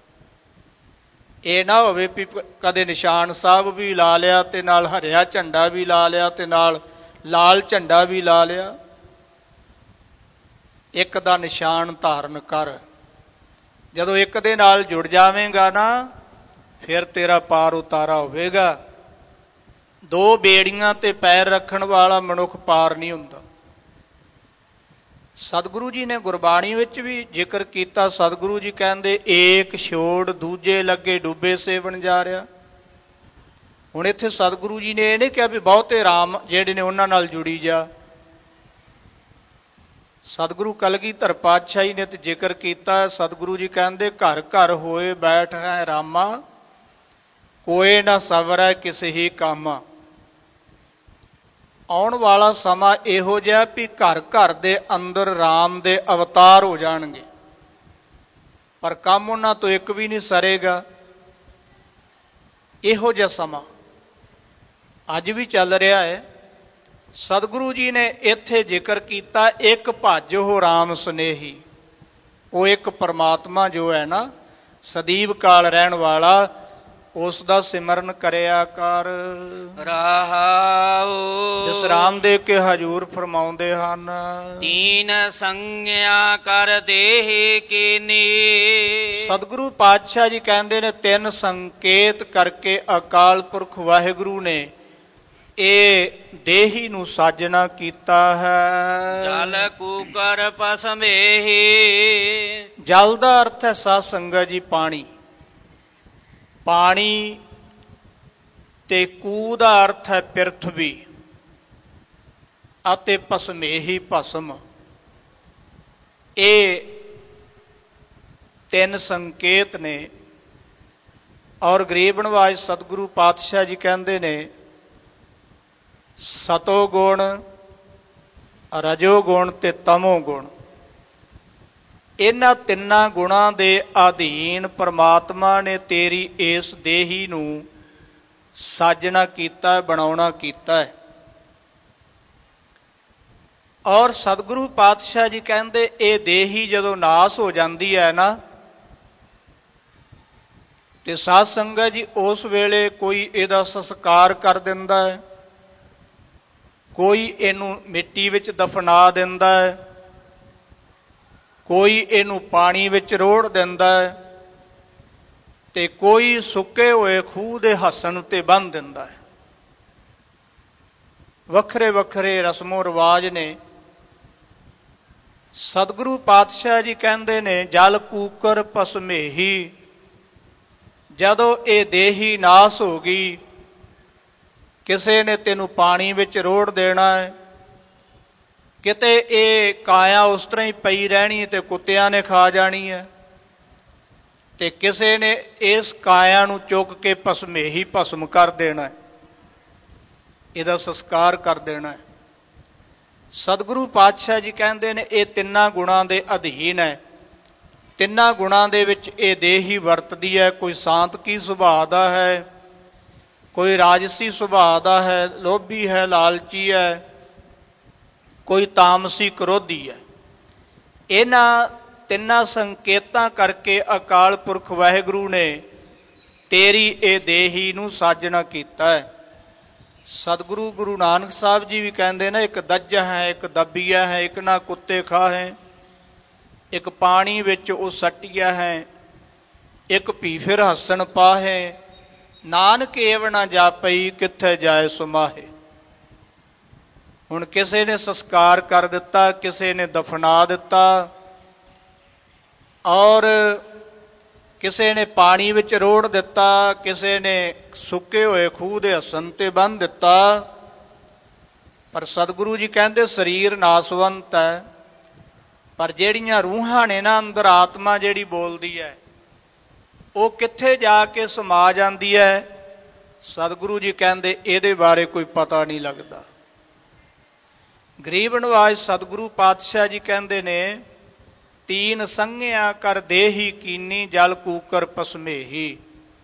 ਇਹ ਨਾ ਹੋਵੇ ਵੀ ਕਦੇ ਨਿਸ਼ਾਨ ਸਾਹਿਬ ਵੀ ਲਾ ਲਿਆ ਤੇ ਨਾਲ ਹਰਿਆ ਝੰਡਾ ਵੀ ਲਾ ਲਿਆ ਤੇ ਨਾਲ ਲਾਲ ਝੰਡਾ ਵੀ ਲਾ ਲਿਆ। ਇੱਕ ਦਾ ਨਿਸ਼ਾਨ ਧਾਰਨ ਕਰ। ਜਦੋਂ ਇੱਕ ਦੇ ਨਾਲ ਜੁੜ ਜਾਵੇਂਗਾ ਨਾ, ਫਿਰ ਤੇਰਾ ਪਾਰ ਉਤਾਰਾ ਹੋਵੇਗਾ। ਦੋ ਬੇੜੀਆਂ ਤੇ ਪੈਰ ਰੱਖਣ ਵਾਲਾ ਮਨੁੱਖ ਪਾਰ ਨਹੀਂ ਹੁੰਦਾ। ਸਤਿਗੁਰੂ ਜੀ ਨੇ ਗੁਰਬਾਣੀ ਵਿੱਚ ਵੀ ਜ਼ਿਕਰ ਕੀਤਾ। ਸਤਿਗੁਰੂ ਜੀ ਕਹਿੰਦੇ ਏਕ ਛੋੜ ਦੂਜੇ ਲੱਗੇ ਡੁੱਬੇ ਸੇਵਣ ਜਾ ਰਿਹਾ। ਹੁਣ ਇੱਥੇ ਸਤਿਗੁਰੂ ਜੀ ਨੇ ਇਹ ਨਹੀਂ ਕਿਹਾ ਵੀ ਬਹੁਤੇ ਰਾਮ ਜਿਹੜੇ ਨੇ ਉਹਨਾਂ ਨਾਲ ਜੁੜੀ ਜਾ। ਸਤਿਗੁਰੂ ਕਲਗੀਧਰ ਪਾਤਸ਼ਾਹ ਜੀ ਨੇ ਤੇ ਜ਼ਿਕਰ ਕੀਤਾ। ਸਤਿਗੁਰੂ ਜੀ ਕਹਿੰਦੇ ਘਰ ਘਰ ਹੋਏ ਬੈਠ ਹੈ ਰਾਮਾ, ਕੋਏ ਨਾ ਸਵਰੈ ਕਿਸੇ ਹੀ ਕਾਮਾ। ਆਉਣ ਵਾਲਾ ਸਮਾਂ ਇਹੋ ਜਿਹਾ ਵੀ ਘਰ ਘਰ ਦੇ ਅੰਦਰ ਰਾਮ ਦੇ ਅਵਤਾਰ ਹੋ ਜਾਣਗੇ, ਪਰ ਕੰਮ ਉਹਨਾਂ ਤੋਂ ਇੱਕ ਵੀ ਨਹੀਂ ਸਰੇਗਾ। ਇਹੋ ਜਿਹਾ ਸਮਾਂ ਅੱਜ ਵੀ ਚੱਲ ਰਿਹਾ ਹੈ। ਸਤਿਗੁਰੂ ਜੀ ਨੇ ਇੱਥੇ ਜ਼ਿਕਰ ਕੀਤਾ ਇੱਕ ਭਾਜੋ ਰਾਮ ਸਨੇਹੀ। ਉਹ ਇੱਕ ਪਰਮਾਤਮਾ ਜੋ ਹੈ ਨਾ, ਸਦੀਵ ਕਾਲ ਰਹਿਣ ਵਾਲਾ, ਉਸ ਦਾ ਸਿਮਰਨ ਕਰਿਆ ਕਰ। ਰਹਾਉ ਵਿਸਰਾਮ ਦੇ ਕੇ ਹਜੂਰ ਫਰਮਾਉਂਦੇ ਹਨ, ਤੀਨ ਸੰਗਿਆ ਕਰ ਦੇਹ ਕੀਨੀ। ਸਤਿਗੁਰੂ ਪਾਤਸ਼ਾਹ ਜੀ ਕਹਿੰਦੇ ਨੇ ਤਿੰਨ ਸੰਕੇਤ ਕਰਕੇ ਅਕਾਲ ਪੁਰਖ ਵਾਹਿਗੁਰੂ ਨੇ ਇਹ ਦੇਹੀ ਨੂੰ ਸਾਜਣਾ ਕੀਤਾ ਹੈ। ਜਲ ਕੂਕਰ ਪਸਮੇਹੀ। ਜਲ ਦਾ ਅਰਥ ਹੈ ਸਾਧ ਸੰਗਤ ਜੀ ਪਾਣੀ, ਪਾਣੀ ਤੇ ਕੂ ਦਾ ਅਰਥ ਹੈ ਪਿਰਥਵੀ ਅਤੇ ਪਸਮੇਹੀ ਭਸਮ। ਇਹ ਤਿੰਨ ਸੰਕੇਤ ਨੇ। ਔਰ ਗਰੀਬ ਨਿਵਾਜ ਸਤਿਗੁਰੂ ਪਾਤਸ਼ਾਹ ਜੀ ਕਹਿੰਦੇ ਨੇ ਸਤੋ ਗੁਣ, ਰਜੋ ਗੁਣ ਤੇ ਤਮੋ ਗੁਣ, ਇਹਨਾਂ ਤਿੰਨਾਂ ਗੁਣਾਂ ਦੇ ਅਧੀਨ ਪਰਮਾਤਮਾ ਨੇ ਤੇਰੀ ਇਸ ਦੇਹੀ ਨੂੰ ਸਾਜਣਾ ਕੀਤਾ, ਬਣਾਉਣਾ ਕੀਤਾ ਹੈ। ਔਰ ਸਤਿਗੁਰੂ ਪਾਤਸ਼ਾਹ ਜੀ ਕਹਿੰਦੇ ਇਹ ਦੇਹੀ ਜਦੋਂ ਨਾਸ ਹੋ ਜਾਂਦੀ ਹੈ ਨਾ, ਤੇ ਸਾਧ ਸੰਗਤ ਜੀ ਉਸ ਵੇਲੇ ਕੋਈ ਇਹਦਾ ਸੰਸਕਾਰ ਕਰ ਦਿੰਦਾ ਹੈ, ਕੋਈ ਇਹਨੂੰ ਮਿੱਟੀ ਵਿੱਚ ਦਫਨਾ ਦਿੰਦਾ ਹੈ, ਕੋਈ ਇਹਨੂੰ ਪਾਣੀ ਵਿੱਚ ਰੋੜ ਦਿੰਦਾ ਹੈ, ਤੇ ਕੋਈ ਸੁੱਕੇ ਹੋਏ ਖੂਹ ਦੇ ਹੱਸਣ ਉੱਤੇ ਬੰਨ੍ਹ ਦਿੰਦਾ ਹੈ। ਵੱਖਰੇ ਵੱਖਰੇ ਰਸਮੋ ਰਿਵਾਜ ਨੇ। ਸਤਿਗੁਰੂ ਪਾਤਸ਼ਾਹ ਜੀ ਕਹਿੰਦੇ ਨੇ ਜਲ ਕੂਕਰ ਪਸਮੇਹੀ। ਜਦੋਂ ਇਹ ਦੇਹੀ ਨਾਸ ਹੋ ਗਈ, ਕਿਸੇ ਨੇ ਤੈਨੂੰ ਪਾਣੀ ਵਿੱਚ ਰੋੜ ਦੇਣਾ ਹੈ, ਕਿਤੇ ਇਹ ਕਾਇਆ ਉਸ ਤਰ੍ਹਾਂ ਹੀ ਪਈ ਰਹਿਣੀ ਤੇ ਕੁੱਤਿਆਂ ਨੇ ਖਾ ਜਾਣੀ ਹੈ, ਤੇ ਕਿਸੇ ਨੇ ਇਸ ਕਾਇਆ ਨੂੰ ਚੁੱਕ ਕੇ ਭਸਮੇਹੀ ਭਸਮ ਕਰ ਦੇਣਾ ਹੈ, ਇਹਦਾ ਸੰਸਕਾਰ ਕਰ ਦੇਣਾ ਹੈ। ਸਤਿਗੁਰੂ ਪਾਤਸ਼ਾਹ ਜੀ ਕਹਿੰਦੇ ਨੇ ਇਹ ਤਿੰਨਾਂ ਗੁਣਾਂ ਦੇ ਅਧੀਨ ਹੈ। ਤਿੰਨਾਂ ਗੁਣਾਂ ਦੇ ਵਿੱਚ ਇਹ ਦੇਹੀ ਵਰਤਦੀ ਹੈ। ਕੋਈ ਸਾਂਤਕੀ ਸੁਭਾਅ ਦਾ ਹੈ, ਕੋਈ ਰਾਜਸੀ ਸੁਭਾਅ ਦਾ ਹੈ, ਲੋਭੀ ਹੈ, ਲਾਲਚੀ ਹੈ, ਕੋਈ ਤਾਮਸੀ ਕ੍ਰੋਧੀ ਹੈ। ਇਹਨਾਂ ਤਿੰਨਾਂ ਸੰਕੇਤਾਂ ਕਰਕੇ ਅਕਾਲ ਪੁਰਖ ਵਾਹਿਗੁਰੂ ਨੇ ਤੇਰੀ ਇਹ ਦੇਹੀ ਨੂੰ ਸਾਜਣਾ ਕੀਤਾ ਹੈ। ਸਤਿਗੁਰੂ ਗੁਰੂ ਨਾਨਕ ਸਾਹਿਬ ਜੀ ਵੀ ਕਹਿੰਦੇ ਨੇ ਇੱਕ ਦੱਜ ਹੈ, ਇੱਕ ਦੱਬੀਆ ਹੈ, ਇੱਕ ਨਾ ਕੁੱਤੇ ਖਾ ਹੈ, ਇੱਕ ਪਾਣੀ ਵਿੱਚ ਉਹ ਸੱਟਿਆ ਹੈ, ਇੱਕ ਭੀ ਫਿਰ ਹੱਸਣ ਪਾਹੇ, ਨਾਨਕ ਏਵ ਨਾ ਜਾਪਈ ਕਿੱਥੇ ਜਾਏ ਸੁਮਾਹੇ। ਹੁਣ ਕਿਸੇ ਨੇ ਸੰਸਕਾਰ ਕਰ ਦਿੱਤਾ, ਕਿਸੇ ਨੇ ਦਫਨਾ ਦਿੱਤਾ, ਔਰ ਕਿਸੇ ਨੇ ਪਾਣੀ ਵਿੱਚ ਰੋੜ ਦਿੱਤਾ, ਕਿਸੇ ਨੇ ਸੁੱਕੇ ਹੋਏ ਖੂਹ ਦੇ ਹੱਸਣ ਤੇ ਬੰਨ੍ਹ ਦਿੱਤਾ। ਪਰ ਸਤਿਗੁਰੂ ਜੀ ਕਹਿੰਦੇ ਸਰੀਰ ਨਾਸਵੰਤ ਹੈ, ਪਰ ਜਿਹੜੀਆਂ ਰੂਹਾਂ ਨੇ ਨਾ ਅੰਦਰ, ਆਤਮਾ ਜਿਹੜੀ ਬੋਲਦੀ ਹੈ, ਉਹ ਕਿੱਥੇ ਜਾ ਕੇ ਸਮਾ ਜਾਂਦੀ ਹੈ, ਸਤਿਗੁਰੂ ਜੀ ਕਹਿੰਦੇ ਇਹਦੇ ਬਾਰੇ ਕੋਈ ਪਤਾ ਨਹੀਂ ਲੱਗਦਾ। ਗਰੀਬ ਨਿਵਾਜ ਸਤਿਗੁਰੂ ਪਾਤਸ਼ਾਹ ਜੀ ਕਹਿੰਦੇ ਨੇ ਤੀਨ ਸੰਗਿਆ ਕਰ ਦੇਹੀ ਕੀਨੀ, ਜਲ ਕੂਕਰ ਪਸਮੇਹੀ।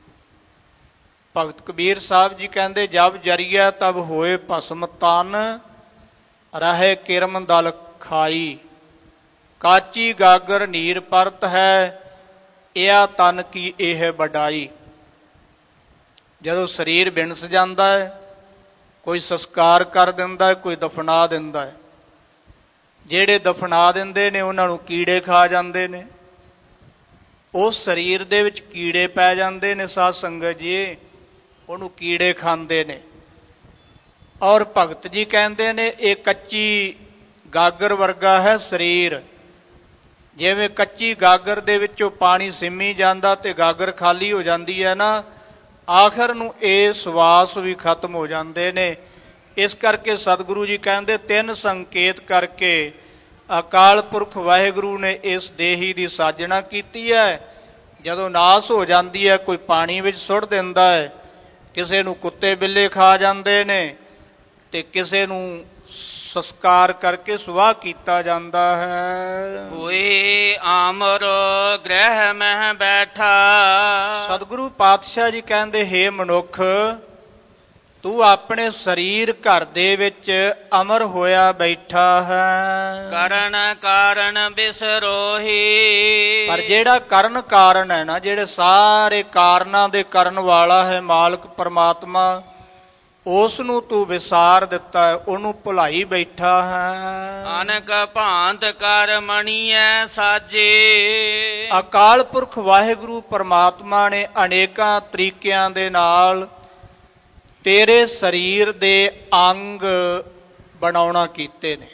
ਭਗਤ ਕਬੀਰ ਸਾਹਿਬ ਜੀ ਕਹਿੰਦੇ ਜਬ ਜਰੀਆ ਤਬ ਹੋਏ ਭਸਮ ਤਨ, ਰਹੇ ਕਿਰਮ ਦਲ ਖਾਈ, ਕਾਚੀ ਗਾਗਰ ਨੀਰ ਪਰਤ ਹੈ, ਇਹ ਤਨ ਕੀ ਇਹ ਵਡਾਈ। ਜਦੋਂ ਸਰੀਰ ਬਿਨਸ ਜਾਂਦਾ ਹੈ, ਕੋਈ ਸੰਸਕਾਰ ਕਰ ਦਿੰਦਾ ਹੈ, ਕੋਈ ਦਫਨਾ ਦਿੰਦਾ ਹੈ। ਜਿਹੜੇ ਦਫਨਾ ਦਿੰਦੇ ਨੇ ਉਹਨਾਂ ਨੂੰ ਕੀੜੇ ਖਾ ਜਾਂਦੇ ਨੇ, ਉਸ ਸਰੀਰ ਦੇ ਵਿੱਚ ਕੀੜੇ ਪੈ ਜਾਂਦੇ ਨੇ। ਸਾਧ ਸੰਗਤ ਜੀ ਉਹਨੂੰ ਕੀੜੇ ਖਾਂਦੇ ਨੇ। ਔਰ ਭਗਤ ਜੀ ਕਹਿੰਦੇ ਨੇ ਇਹ ਕੱਚੀ ਗਾਗਰ ਵਰਗਾ ਹੈ ਸਰੀਰ। ਜਿਵੇਂ ਕੱਚੀ ਗਾਗਰ ਦੇ ਵਿੱਚੋਂ ਪਾਣੀ ਸਿੰਮੀ ਜਾਂਦਾ ਤੇ ਗਾਗਰ ਖਾਲੀ ਹੋ ਜਾਂਦੀ ਹੈ ਨਾ, ਆਖਰ ਨੂੰ ਇਹ ਸਵਾਸ ਵੀ ਖਤਮ ਹੋ ਜਾਂਦੇ ਨੇ। ਇਸ ਕਰਕੇ ਸਤਿਗੁਰੂ ਜੀ ਕਹਿੰਦੇ ਤਿੰਨ ਸੰਕੇਤ ਕਰਕੇ ਅਕਾਲ ਪੁਰਖ ਵਾਹਿਗੁਰੂ ਨੇ ਇਸ ਦੇਹੀ ਦੀ ਸਾਜਣਾ ਕੀਤੀ ਹੈ। ਜਦੋਂ ਨਾਸ ਹੋ ਜਾਂਦੀ ਹੈ, ਕੋਈ ਪਾਣੀ ਵਿੱਚ ਸੁੱਟ ਦਿੰਦਾ ਹੈ, ਕਿਸੇ ਨੂੰ ਕੁੱਤੇ ਬਿੱਲੇ ਖਾ ਜਾਂਦੇ ਨੇ, ਤੇ ਕਿਸੇ ਨੂੰ ਸੰਸਕਾਰ ਕਰਕੇ ਸੁਆਹ ਕੀਤਾ ਜਾਂਦਾ ਹੈ। ਹੋਏ ਆਮਰ ਗ੍ਰਹਿ ਮਹਿ ਬੈਠਾ। ਸਤਿਗੁਰੂ ਪਾਤਸ਼ਾਹ ਜੀ ਕਹਿੰਦੇ ਹੇ ਮਨੁੱਖ, ਤੂੰ ਆਪਣੇ ਸਰੀਰ ਘਰ ਦੇ ਵਿੱਚ ਅਮਰ ਹੋਇਆ ਬੈਠਾ ਹੈ। ਕਰਨ ਕਾਰਨ ਬਿਸਰੋਹੀ। ਪਰ ਜਿਹੜਾ ਕਰਨ ਕਾਰਨ ਹੈ ਨਾ, ਜਿਹੜੇ ਸਾਰੇ ਕਾਰਨਾਂ ਦੇ ਕਰਨ ਵਾਲਾ ਹੈ ਮਾਲਕ ਪਰਮਾਤਮਾ, ਉਸ ਨੂੰ ਤੂੰ ਵਿਸਾਰ ਦਿੱਤਾ ਹੈ, ਉਹਨੂੰ ਭੁਲਾਈ ਬੈਠਾ ਹੈ। ਅਨਕ ਭਾਂਤ ਕਰ ਮਣੀਐ ਸਾਜੇ। ਅਕਾਲ ਪੁਰਖ ਵਾਹਿਗੁਰੂ ਪਰਮਾਤਮਾ ਨੇ ਅਨੇਕਾਂ ਤਰੀਕਿਆਂ ਦੇ ਨਾਲ ਤੇਰੇ ਸਰੀਰ ਦੇ ਅੰਗ ਬਣਾਉਣਾ ਕੀਤੇ ਨੇ।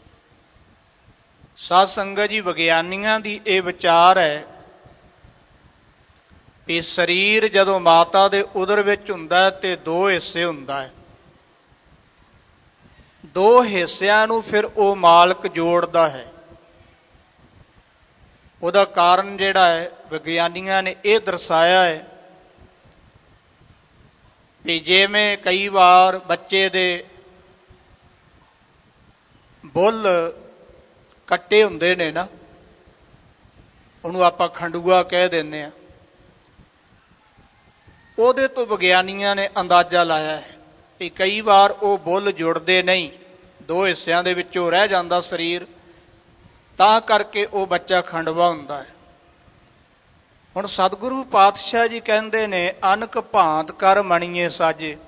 ਸਾਧ ਸੰਗਤ ਜੀ, ਵਿਗਿਆਨੀਆਂ ਦੀ ਇਹ ਵਿਚਾਰ ਹੈ ਵੀ ਸਰੀਰ ਜਦੋਂ ਮਾਤਾ ਦੇ ਉਦਰ ਵਿੱਚ ਹੁੰਦਾ ਹੈ ਤੇ ਦੋ ਹਿੱਸੇ ਹੁੰਦਾ ਹੈ। ਦੋ ਹਿੱਸਿਆਂ ਨੂੰ ਫਿਰ ਉਹ ਮਾਲਕ ਜੋੜਦਾ ਹੈ। ਉਹਦਾ ਕਾਰਨ ਜਿਹੜਾ ਹੈ ਵਿਗਿਆਨੀਆਂ ਨੇ ਇਹ ਦਰਸਾਇਆ ਹੈ ਵੀ ਜਿਵੇਂ ਕਈ ਵਾਰ ਬੱਚੇ ਦੇ ਬੁੱਲ ਕੱਟੇ ਹੁੰਦੇ ਨੇ ਨਾ, ਉਹਨੂੰ ਆਪਾਂ ਖੰਡੂਆ ਕਹਿ ਦਿੰਦੇ ਆ, ਉਹਦੇ ਤੋਂ ਵਿਗਿਆਨੀਆਂ ਨੇ ਅੰਦਾਜ਼ਾ ਲਾਇਆ ਹੈ ਕਿ ਕਈ ਵਾਰ ਉਹ ਬੁੱਲ ਜੁੜਦੇ ਨਹੀਂ, ਦੋ ਹਿੱਸਿਆਂ ਦੇ ਵਿੱਚੋਂ ਰਹਿ ਜਾਂਦਾ ਸਰੀਰ, ਤਾਂ ਕਰਕੇ ਉਹ ਬੱਚਾ ਖੰਡਵਾ ਹੁੰਦਾ ਹੈ। ਹੁਣ ਸਤਿਗੁਰੂ ਪਾਤਸ਼ਾਹ ਜੀ ਕਹਿੰਦੇ ਨੇ, ਅਨਕ ਭਾਂਤ ਕਰ ਮਣੀਏ ਸਾਜੇ।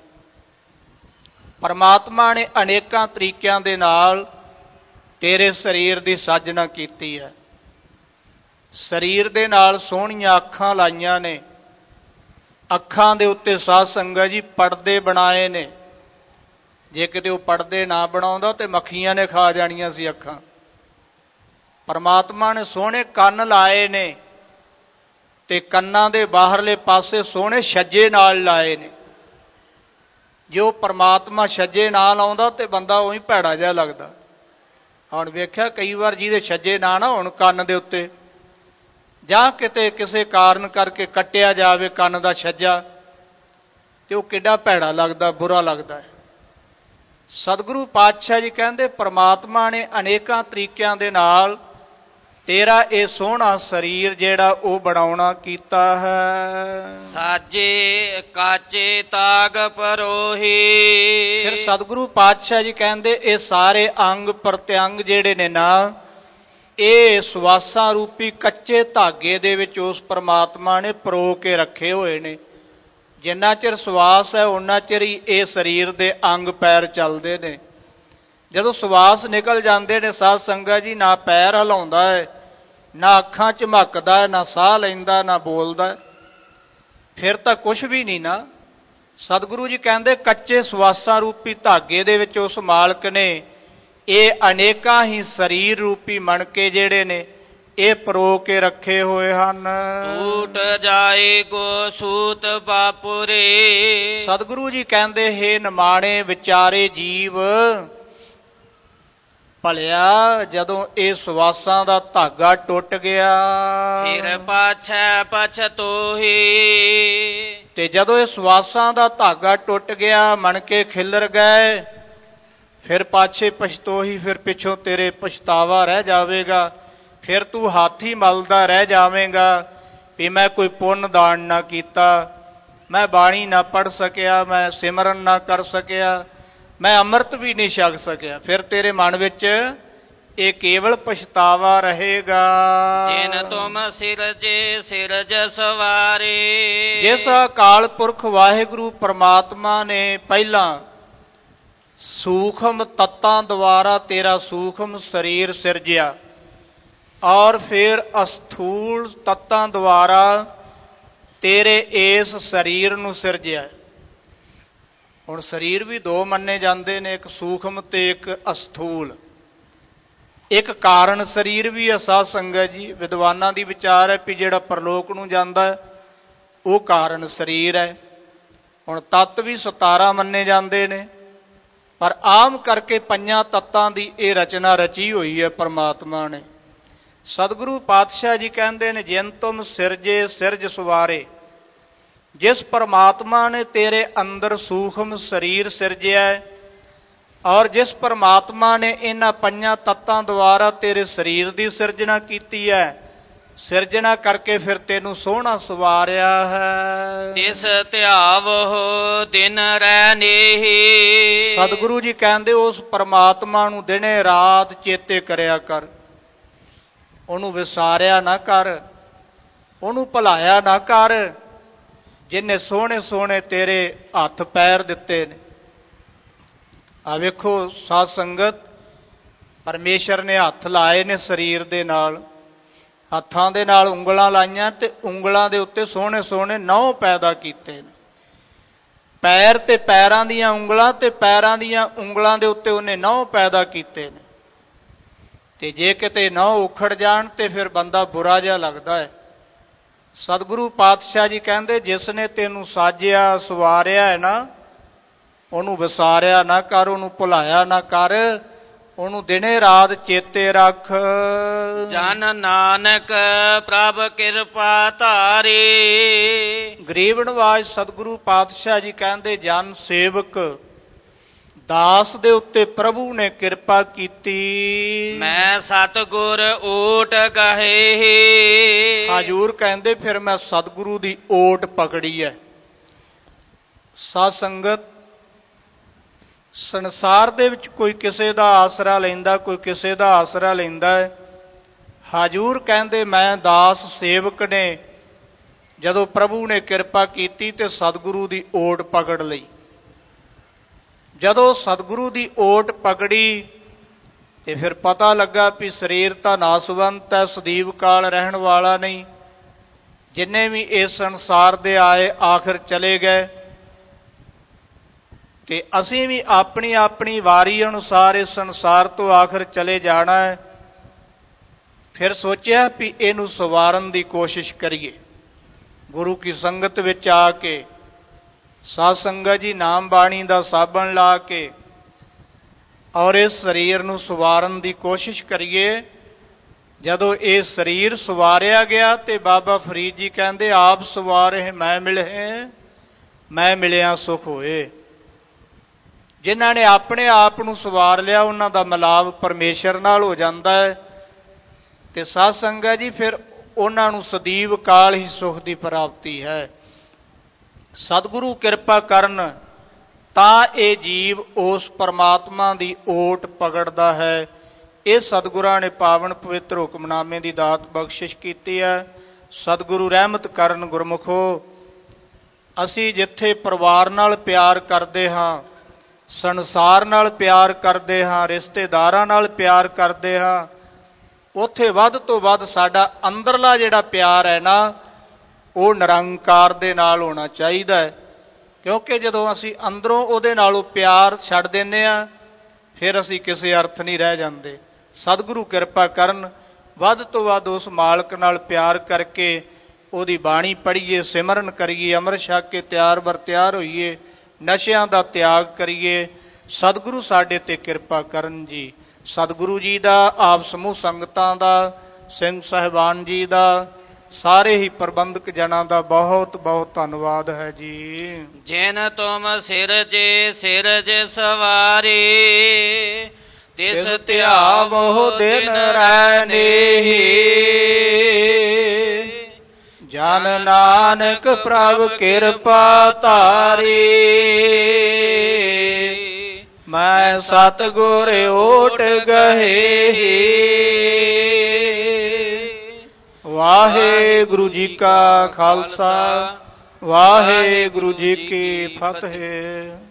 ਪਰਮਾਤਮਾ ਨੇ ਅਨੇਕਾਂ ਤਰੀਕਿਆਂ ਦੇ ਨਾਲ ਤੇਰੇ ਸਰੀਰ ਦੀ ਸਾਜਣਾ ਕੀਤੀ ਹੈ। ਸਰੀਰ ਦੇ ਨਾਲ ਸੋਹਣੀਆਂ ਅੱਖਾਂ ਲਾਈਆਂ ਨੇ, ਅੱਖਾਂ ਦੇ ਉੱਤੇ ਸਾਧ ਸੰਗਤ ਜੀ ਪਰਦੇ ਬਣਾਏ ਨੇ। ਜੇ ਕਿਤੇ ਉਹ ਪਰਦੇ ਨਾ ਬਣਾਉਂਦਾ ਤੇ ਮੱਖੀਆਂ ਨੇ ਖਾ ਜਾਣੀਆਂ ਸੀ ਅੱਖਾਂ। ਪਰਮਾਤਮਾ ਨੇ ਸੋਹਣੇ ਕੰਨ ਲਾਏ ਨੇ ਤੇ ਕੰਨਾਂ ਦੇ ਬਾਹਰਲੇ ਪਾਸੇ ਸੋਹਣੇ ਛੱਜੇ ਨਾਲ ਲਾਏ ਨੇ। ਜੇ ਉਹ ਪਰਮਾਤਮਾ ਛੱਜੇ ਨਾਲ ਆਉਂਦਾ ਤੇ ਬੰਦਾ ਉਹੀ ਭੈੜਾ ਜਿਹਾ ਲੱਗਦਾ। ਹੁਣ ਵੇਖਿਆ ਕਈ ਵਾਰ ਜਿਹਦੇ ਛੱਜੇ ਨਾ ਨਾ ਹੁਣ ਕੰਨ ਦੇ ਉੱਤੇ, ਜਾਂ ਕਿਤੇ ਕਿਸੇ ਕਾਰਨ ਕਰਕੇ ਕੱਟਿਆ ਜਾਵੇ ਕੰਨ ਦਾ ਛੱਜਾ, ਤੇ ਉਹ ਕਿੱਡਾ ਭੈੜਾ ਲੱਗਦਾ, ਬੁਰਾ ਲੱਗਦਾ ਹੈ। ਸਤਿਗੁਰੂ ਪਾਤਸ਼ਾਹ ਜੀ ਕਹਿੰਦੇ ਪਰਮਾਤਮਾ ਨੇ ਅਨੇਕਾਂ ਤਰੀਕਿਆਂ ਦੇ ਨਾਲ ਤੇਰਾ ਇਹ ਸੋਹਣਾ ਸਰੀਰ ਜਿਹੜਾ ਉਹ ਬਣਾਉਣਾ ਕੀਤਾ ਹੈ। ਸਾਜੇ ਕਾਚੇ ਤਾਗ ਪਰੋਹੀ। ਫਿਰ ਸਤਿਗੁਰੂ ਪਾਤਸ਼ਾਹ ਜੀ ਕਹਿੰਦੇ ਇਹ ਸਾਰੇ ਅੰਗ ਪ੍ਰਤਿਅੰਗ ਜਿਹੜੇ ਨੇ ਨਾ, ਇਹ ਸਵਾਸਾਂ ਰੂਪੀ ਕੱਚੇ ਧਾਗੇ ਦੇ ਵਿੱਚ ਉਸ ਪਰਮਾਤਮਾ ਨੇ ਪਰੋ ਕੇ ਰੱਖੇ ਹੋਏ ਨੇ। ਜਿੰਨਾ ਚਿਰ ਸਵਾਸ ਹੈ ਉਹਨਾਂ ਚਿਰ ਹੀ ਇਹ ਸਰੀਰ ਦੇ ਅੰਗ ਪੈਰ ਚੱਲਦੇ ਨੇ। ਜਦੋਂ ਸਵਾਸ ਨਿਕਲ ਜਾਂਦੇ ਨੇ ਸਾਧ ਸੰਗਤ ਜੀ, ਨਾ ਪੈਰ ਹਿਲਾਉਂਦਾ ਹੈ, ਨਾ ਅੱਖਾਂ ਝਮਕਦਾ, ਨਾ ਸਾਹ ਲੈਂਦਾ, ਨਾ ਬੋਲਦਾ, ਫਿਰ ਤਾਂ ਕੁਛ ਵੀ ਨਹੀਂ ਨਾ। ਸਤਿਗੁਰੂ ਜੀ ਕਹਿੰਦੇ ਕੱਚੇ ਸਵਾਸਾਂ ਰੂਪੀ ਧਾਗੇ ਦੇ ਵਿੱਚ ਉਸ ਮਾਲਕ ਨੇ ਇਹ ਅਨੇਕਾਂ ਹੀ ਸਰੀਰ ਰੂਪੀ ਮਣਕੇ ਜਿਹੜੇ ਨੇ ਇਹ ਪਰੋ ਕੇ ਰੱਖੇ ਹੋਏ ਹਨ। ਟੂਟ ਜਾਏ ਗੋ ਸੂਤ ਬਾਪੁਰੇ। ਸਤਿਗੁਰੂ ਜੀ ਕਹਿੰਦੇ ਹੇ ਨਿਮਾਣੇ ਵਿਚਾਰੇ ਜੀਵ, ਭਲਿਆ ਜਦੋਂ ਇਹ ਸਵਾਸਾਂ ਦਾ ਧਾਗਾ ਟੁੱਟ ਗਿਆ, ਫਿਰ ਪਾਛੈ ਪਛਤੋਹੀ। ਤੇ ਜਦੋਂ ਇਹ ਸਵਾਸਾਂ ਦਾ ਧਾਗਾ ਟੁੱਟ ਗਿਆ, ਮਣਕੇ ਖਿਲਰ ਗਏ, ਫਿਰ ਪਾਛੇ ਪਛਤੋਹੀ, ਫਿਰ ਪਿੱਛੋਂ ਤੇਰੇ ਪਛਤਾਵਾ ਰਹਿ ਜਾਵੇਗਾ। ਫਿਰ ਤੂੰ ਹਾਥੀ ਮਲਦਾ ਰਹਿ ਜਾਵੇਂਗਾ ਵੀ ਮੈਂ ਕੋਈ ਪੁੰਨ ਦਾਨ ਨਾ ਕੀਤਾ, ਮੈਂ ਬਾਣੀ ਨਾ ਪੜ੍ਹ ਸਕਿਆ, ਮੈਂ ਸਿਮਰਨ ਨਾ ਕਰ ਸਕਿਆ, ਮੈਂ ਅੰਮ੍ਰਿਤ ਵੀ ਨਹੀਂ ਛਕ ਸਕਿਆ। ਫਿਰ ਤੇਰੇ ਮਨ ਵਿੱਚ ਇਹ ਕੇਵਲ ਪਛਤਾਵਾ ਰਹੇਗਾ। ਜਿਨ ਤੁਮ ਸਿਰਜੇ ਸਿਰਜ ਸਵਾਰੇ। ਜਿਸ ਅਕਾਲ ਪੁਰਖ ਵਾਹਿਗੁਰੂ ਪਰਮਾਤਮਾ ਨੇ ਪਹਿਲਾਂ ਸੂਖਮ ਤੱਤਾਂ ਦੁਆਰਾ ਤੇਰਾ ਸੂਖਮ ਸਰੀਰ ਸਿਰਜਿਆ, ਔਰ ਫਿਰ ਅਸਥੂਲ ਤੱਤਾਂ ਦੁਆਰਾ ਤੇਰੇ ਇਸ ਸਰੀਰ ਨੂੰ ਸਿਰਜਿਆ। ਹੁਣ ਸਰੀਰ ਵੀ ਦੋ ਮੰਨੇ ਜਾਂਦੇ ਨੇ, ਇੱਕ ਸੂਖਮ ਤੇ ਇੱਕ ਅਸਥੂਲ। ਇੱਕ ਕਾਰਨ ਸਰੀਰ ਵੀ ਹੈ ਸਾਧ ਸੰਗਤ ਜੀ। ਵਿਦਵਾਨਾਂ ਦੀ ਵਿਚਾਰ ਹੈ ਵੀ ਜਿਹੜਾ ਪਰਲੋਕ ਨੂੰ ਜਾਂਦਾ ਹੈ ਉਹ ਕਾਰਨ ਸਰੀਰ ਹੈ। ਹੁਣ ਤੱਤ ਵੀ ਸਤਾਰਾਂ ਮੰਨੇ ਜਾਂਦੇ ਨੇ, ਪਰ ਆਮ ਕਰਕੇ ਪੰਜਾਂ ਤੱਤਾਂ ਦੀ ਇਹ ਰਚਨਾ ਰਚੀ ਹੋਈ ਹੈ ਪਰਮਾਤਮਾ ਨੇ। ਸਤਿਗੁਰੂ ਪਾਤਸ਼ਾਹ ਜੀ ਕਹਿੰਦੇ ਨੇ, ਜਿਨ ਤੁਮ ਸਿਰਜੇ ਸਿਰਜ ਸਵਾਰੇ। ਜਿਸ ਪਰਮਾਤਮਾ ਨੇ ਤੇਰੇ ਅੰਦਰ ਸੂਖਮ ਸਰੀਰ ਸਿਰਜਿਆ ਹੈ, ਔਰ ਜਿਸ ਪਰਮਾਤਮਾ ਨੇ ਇਹਨਾਂ ਪੰਜਾਂ ਤੱਤਾਂ ਦੁਆਰਾ ਤੇਰੇ ਸਰੀਰ ਦੀ ਸਿਰਜਣਾ ਕੀਤੀ ਹੈ, ਸਿਰਜਣਾ ਕਰਕੇ ਫਿਰ ਤੈਨੂੰ ਸੋਹਣਾ ਸਵਾਰਿਆ ਹੈ। ਤਿਸ ਧਿਆਵਹੁ ਦਿਨ ਰਹਿ ਨੇਹੀ। ਸਤਿਗੁਰੂ ਜੀ ਕਹਿੰਦੇ ਉਸ ਪਰਮਾਤਮਾ ਨੂੰ ਦਿਨੇ ਰਾਤ ਚੇਤੇ ਕਰਿਆ ਕਰ, ਉਹਨੂੰ ਵਿਸਾਰਿਆ ਨਾ ਕਰ। ਉਹਨੂੰ ਭੁਲਾਇਆ ਨਾ ਕਰ ਜਿਹਨੇ ਸੋਹਣੇ ਸੋਹਣੇ ਤੇਰੇ ਹੱਥ ਪੈਰ ਦਿੱਤੇ ਨੇ। ਆ ਵੇਖੋ ਸਾਧ ਸੰਗਤ, ਪਰਮੇਸ਼ਰ ਨੇ ਹੱਥ ਲਾਏ ਨੇ ਸਰੀਰ ਦੇ ਨਾਲ, ਹੱਥਾਂ ਦੇ ਨਾਲ ਉਂਗਲਾਂ ਲਾਈਆਂ ਤੇ ਉਂਗਲਾਂ ਦੇ ਉੱਤੇ ਸੋਹਣੇ ਸੋਹਣੇ ਨਹੁੰ ਪੈਦਾ ਕੀਤੇ ਨੇ। ਪੈਰ ਤੇ ਪੈਰਾਂ ਦੀਆਂ ਉਂਗਲਾਂ ਤੇ ਪੈਰਾਂ ਦੀਆਂ ਉਂਗਲਾਂ ਦੇ ਉੱਤੇ ਉਹਨੇ ਨਹੁੰ ਪੈਦਾ ਕੀਤੇ ਨੇ। ਤੇ ਜੇ ਕਿਤੇ ਨਹੁੰ ਉਖੜ ਜਾਣ ਤੇ ਫਿਰ ਬੰਦਾ ਬੁਰਾ ਜਿਹਾ ਲੱਗਦਾ ਹੈ। ਸਤਿਗੁਰੂ ਪਾਤਸ਼ਾਹ ਜੀ ਕਹਿੰਦੇ, ਜਿਸ ਨੇ ਤੈਨੂੰ ਸਾਜਿਆ ਸਵਾਰਿਆ ਹੈ ਨਾ, ਉਹਨੂੰ ਵਿਸਾਰਿਆ ਨਾ ਕਰ, ਉਹਨੂੰ ਭੁਲਾਇਆ ਨਾ ਕਰ, ਉਹਨੂੰ ਦਿਨੇ ਰਾਤ ਚੇਤੇ ਰੱਖ। ਜਨ ਨਾਨਕ ਪ੍ਰਭ ਕਿਰਪਾ ਧਾਰੀ। ਗਰੀਬ ਨਿਵਾਜ ਸਤਿਗੁਰੂ ਪਾਤਸ਼ਾਹ ਜੀ ਕਹਿੰਦੇ, ਜਨ ਸੇਵਕ ਦਾਸ ਦੇ ਉੱਤੇ ਪ੍ਰਭੂ ਨੇ ਕਿਰਪਾ ਕੀਤੀ। ਮੈਂ ਸਤਿਗੁਰ ਓਟ ਗਹੇ। ਹਜੂਰ ਕਹਿੰਦੇ, ਫਿਰ ਮੈਂ ਸਤਿਗੁਰੂ ਦੀ ਓਟ ਪਕੜੀ ਹੈ। ਸਾਧ ਸੰਗਤ, ਸੰਸਾਰ ਦੇ ਵਿੱਚ ਕੋਈ ਕਿਸੇ ਦਾ ਆਸਰਾ ਲੈਂਦਾ, ਕੋਈ ਕਿਸੇ ਦਾ ਆਸਰਾ ਲੈਂਦਾ ਹੈ। ਹਜੂਰ ਕਹਿੰਦੇ, ਮੈਂ ਦਾਸ ਸੇਵਕ ਨੇ ਜਦੋਂ ਪ੍ਰਭੂ ਨੇ ਕਿਰਪਾ ਕੀਤੀ ਤੇ ਸਤਿਗੁਰੂ ਦੀ ਓਟ ਪਕੜ ਲਈ। ਜਦੋਂ ਸਤਿਗੁਰੂ ਦੀ ਓਟ ਪਕੜੀ ਤੇ ਫਿਰ ਪਤਾ ਲੱਗਾ ਵੀ ਸਰੀਰ ਤਾਂ ਨਾਸਵੰਤ ਹੈ, ਸਦੀਵ ਕਾਲ ਰਹਿਣ ਵਾਲਾ ਨਹੀਂ। ਜਿੰਨੇ ਵੀ ਇਸ ਸੰਸਾਰ ਦੇ ਆਏ ਆਖਿਰ ਚਲੇ ਗਏ ਤੇ ਅਸੀਂ ਵੀ ਆਪਣੀ ਆਪਣੀ ਵਾਰੀ ਅਨੁਸਾਰ ਇਸ ਸੰਸਾਰ ਤੋਂ ਆਖਿਰ ਚਲੇ ਜਾਣਾ ਹੈ। ਫਿਰ ਸੋਚਿਆ ਵੀ ਇਹਨੂੰ ਸਵਾਰਨ ਦੀ ਕੋਸ਼ਿਸ਼ ਕਰੀਏ। ਗੁਰੂ ਕੀ ਸੰਗਤ ਵਿੱਚ ਆ ਕੇ, ਸਾਧ ਸੰਗਤ ਜੀ ਨਾਮ ਬਾਣੀ ਦਾ ਸਾਬਣ ਲਾ ਕੇ ਔਰ ਇਸ ਸਰੀਰ ਨੂੰ ਸਵਾਰਨ ਦੀ ਕੋਸ਼ਿਸ਼ ਕਰੀਏ। ਜਦੋਂ ਇਹ ਸਰੀਰ ਸਵਾਰਿਆ ਗਿਆ ਤੇ ਬਾਬਾ ਫਰੀਦ ਜੀ ਕਹਿੰਦੇ, ਆਪ ਸਵਾਰੇ ਮੈਂ ਮਿਲੇ, ਮੈਂ ਮਿਲਿਆ ਸੁਖ ਹੋਏ। ਜਿਨ੍ਹਾਂ ਨੇ ਆਪਣੇ ਆਪ ਨੂੰ ਸਵਾਰ ਲਿਆ, ਉਹਨਾਂ ਦਾ ਮਿਲਾਪ ਪਰਮੇਸ਼ਰ ਨਾਲ ਹੋ ਜਾਂਦਾ ਹੈ। ਤੇ ਸਾਧ ਸੰਗਤ ਜੀ, ਫਿਰ ਉਹਨਾਂ ਨੂੰ ਸਦੀਵ ਕਾਲ ਹੀ ਸੁਖ ਦੀ ਪ੍ਰਾਪਤੀ ਹੈ। ਸਤਿਗੁਰੂ ਕਿਰਪਾ ਕਰਨ ਤਾਂ ਇਹ ਜੀਵ ਉਸ ਪਰਮਾਤਮਾ ਦੀ ਓਟ ਪਕੜਦਾ ਹੈ। ਇਹ ਸਤਿਗੁਰਾਂ ਨੇ ਪਾਵਨ ਪਵਿੱਤਰ ਹੁਕਮਨਾਮੇ ਦੀ ਦਾਤ ਬਖਸ਼ਿਸ਼ ਕੀਤੀ ਹੈ। ਸਤਿਗੁਰੂ ਰਹਿਮਤ ਕਰਨ। ਗੁਰਮੁਖੋ, ਅਸੀਂ ਜਿੱਥੇ ਪਰਿਵਾਰ ਨਾਲ ਪਿਆਰ ਕਰਦੇ ਹਾਂ, ਸੰਸਾਰ ਨਾਲ ਪਿਆਰ ਕਰਦੇ ਹਾਂ, ਰਿਸ਼ਤੇਦਾਰਾਂ ਨਾਲ ਪਿਆਰ ਕਰਦੇ ਹਾਂ, ਉੱਥੇ ਵੱਧ ਤੋਂ ਵੱਧ ਸਾਡਾ ਅੰਦਰਲਾ ਜਿਹੜਾ ਪਿਆਰ ਹੈ ਨਾ, ਉਹ ਨਿਰੰਕਾਰ ਦੇ ਨਾਲ ਹੋਣਾ ਚਾਹੀਦਾ ਹੈ। ਕਿਉਂਕਿ ਜਦੋਂ ਅਸੀਂ ਅੰਦਰੋਂ ਉਹਦੇ ਨਾਲੋਂ ਪਿਆਰ ਛੱਡ ਦਿੰਦੇ ਹਾਂ, ਫਿਰ ਅਸੀਂ ਕਿਸੇ ਅਰਥ ਨਹੀਂ ਰਹਿ ਜਾਂਦੇ। ਸਤਿਗੁਰੂ ਕਿਰਪਾ ਕਰਨ, ਵੱਧ ਤੋਂ ਵੱਧ ਉਸ ਮਾਲਕ ਨਾਲ ਪਿਆਰ ਕਰਕੇ ਉਹਦੀ ਬਾਣੀ ਪੜ੍ਹੀਏ, ਸਿਮਰਨ ਕਰੀਏ, ਅੰਮ੍ਰਿਤ ਛਕ ਕੇ ਤਿਆਰ ਬਰ ਤਿਆਰ ਹੋਈਏ, ਨਸ਼ਿਆਂ ਦਾ ਤਿਆਗ ਕਰੀਏ। ਸਤਿਗੁਰੂ ਸਾਡੇ ਤੇ ਕਿਰਪਾ ਕਰਨ ਜੀ। ਸਤਿਗੁਰੂ ਜੀ ਦਾ, ਆਪ ਸਮੂਹ ਸੰਗਤਾਂ ਦਾ, ਸਿੰਘ ਸਾਹਿਬਾਨ ਜੀ ਦਾ, ਸਾਰੇ ਹੀ ਪ੍ਰਬੰਧਕ ਜਨਾਂ ਦਾ ਬਹੁਤ ਬਹੁਤ ਧੰਨਵਾਦ ਹੈ ਜੀ। ਜਿਨ ਤੁਮ ਸਿਰਜੇ ਸਿਰਜ ਸਵਾਰੇ, ਤਿਸ ਧਿਆਵੋ ਦਿਨ ਰੈ ਨੇਹੀ। ਜਨ ਨਾਨਕ ਪ੍ਰਭ ਕਿਰਪਾ ਧਾਰੀ। ਮੈਂ ਸਤਿਗੁਰ ਓਟ ਗਹੇ। ਵਾਹਿਗੁਰੂ ਜੀ ਕਾ ਖਾਲਸਾ, ਵਾਹਿਗੁਰੂ ਜੀ ਕੀ ਫਤਿਹ।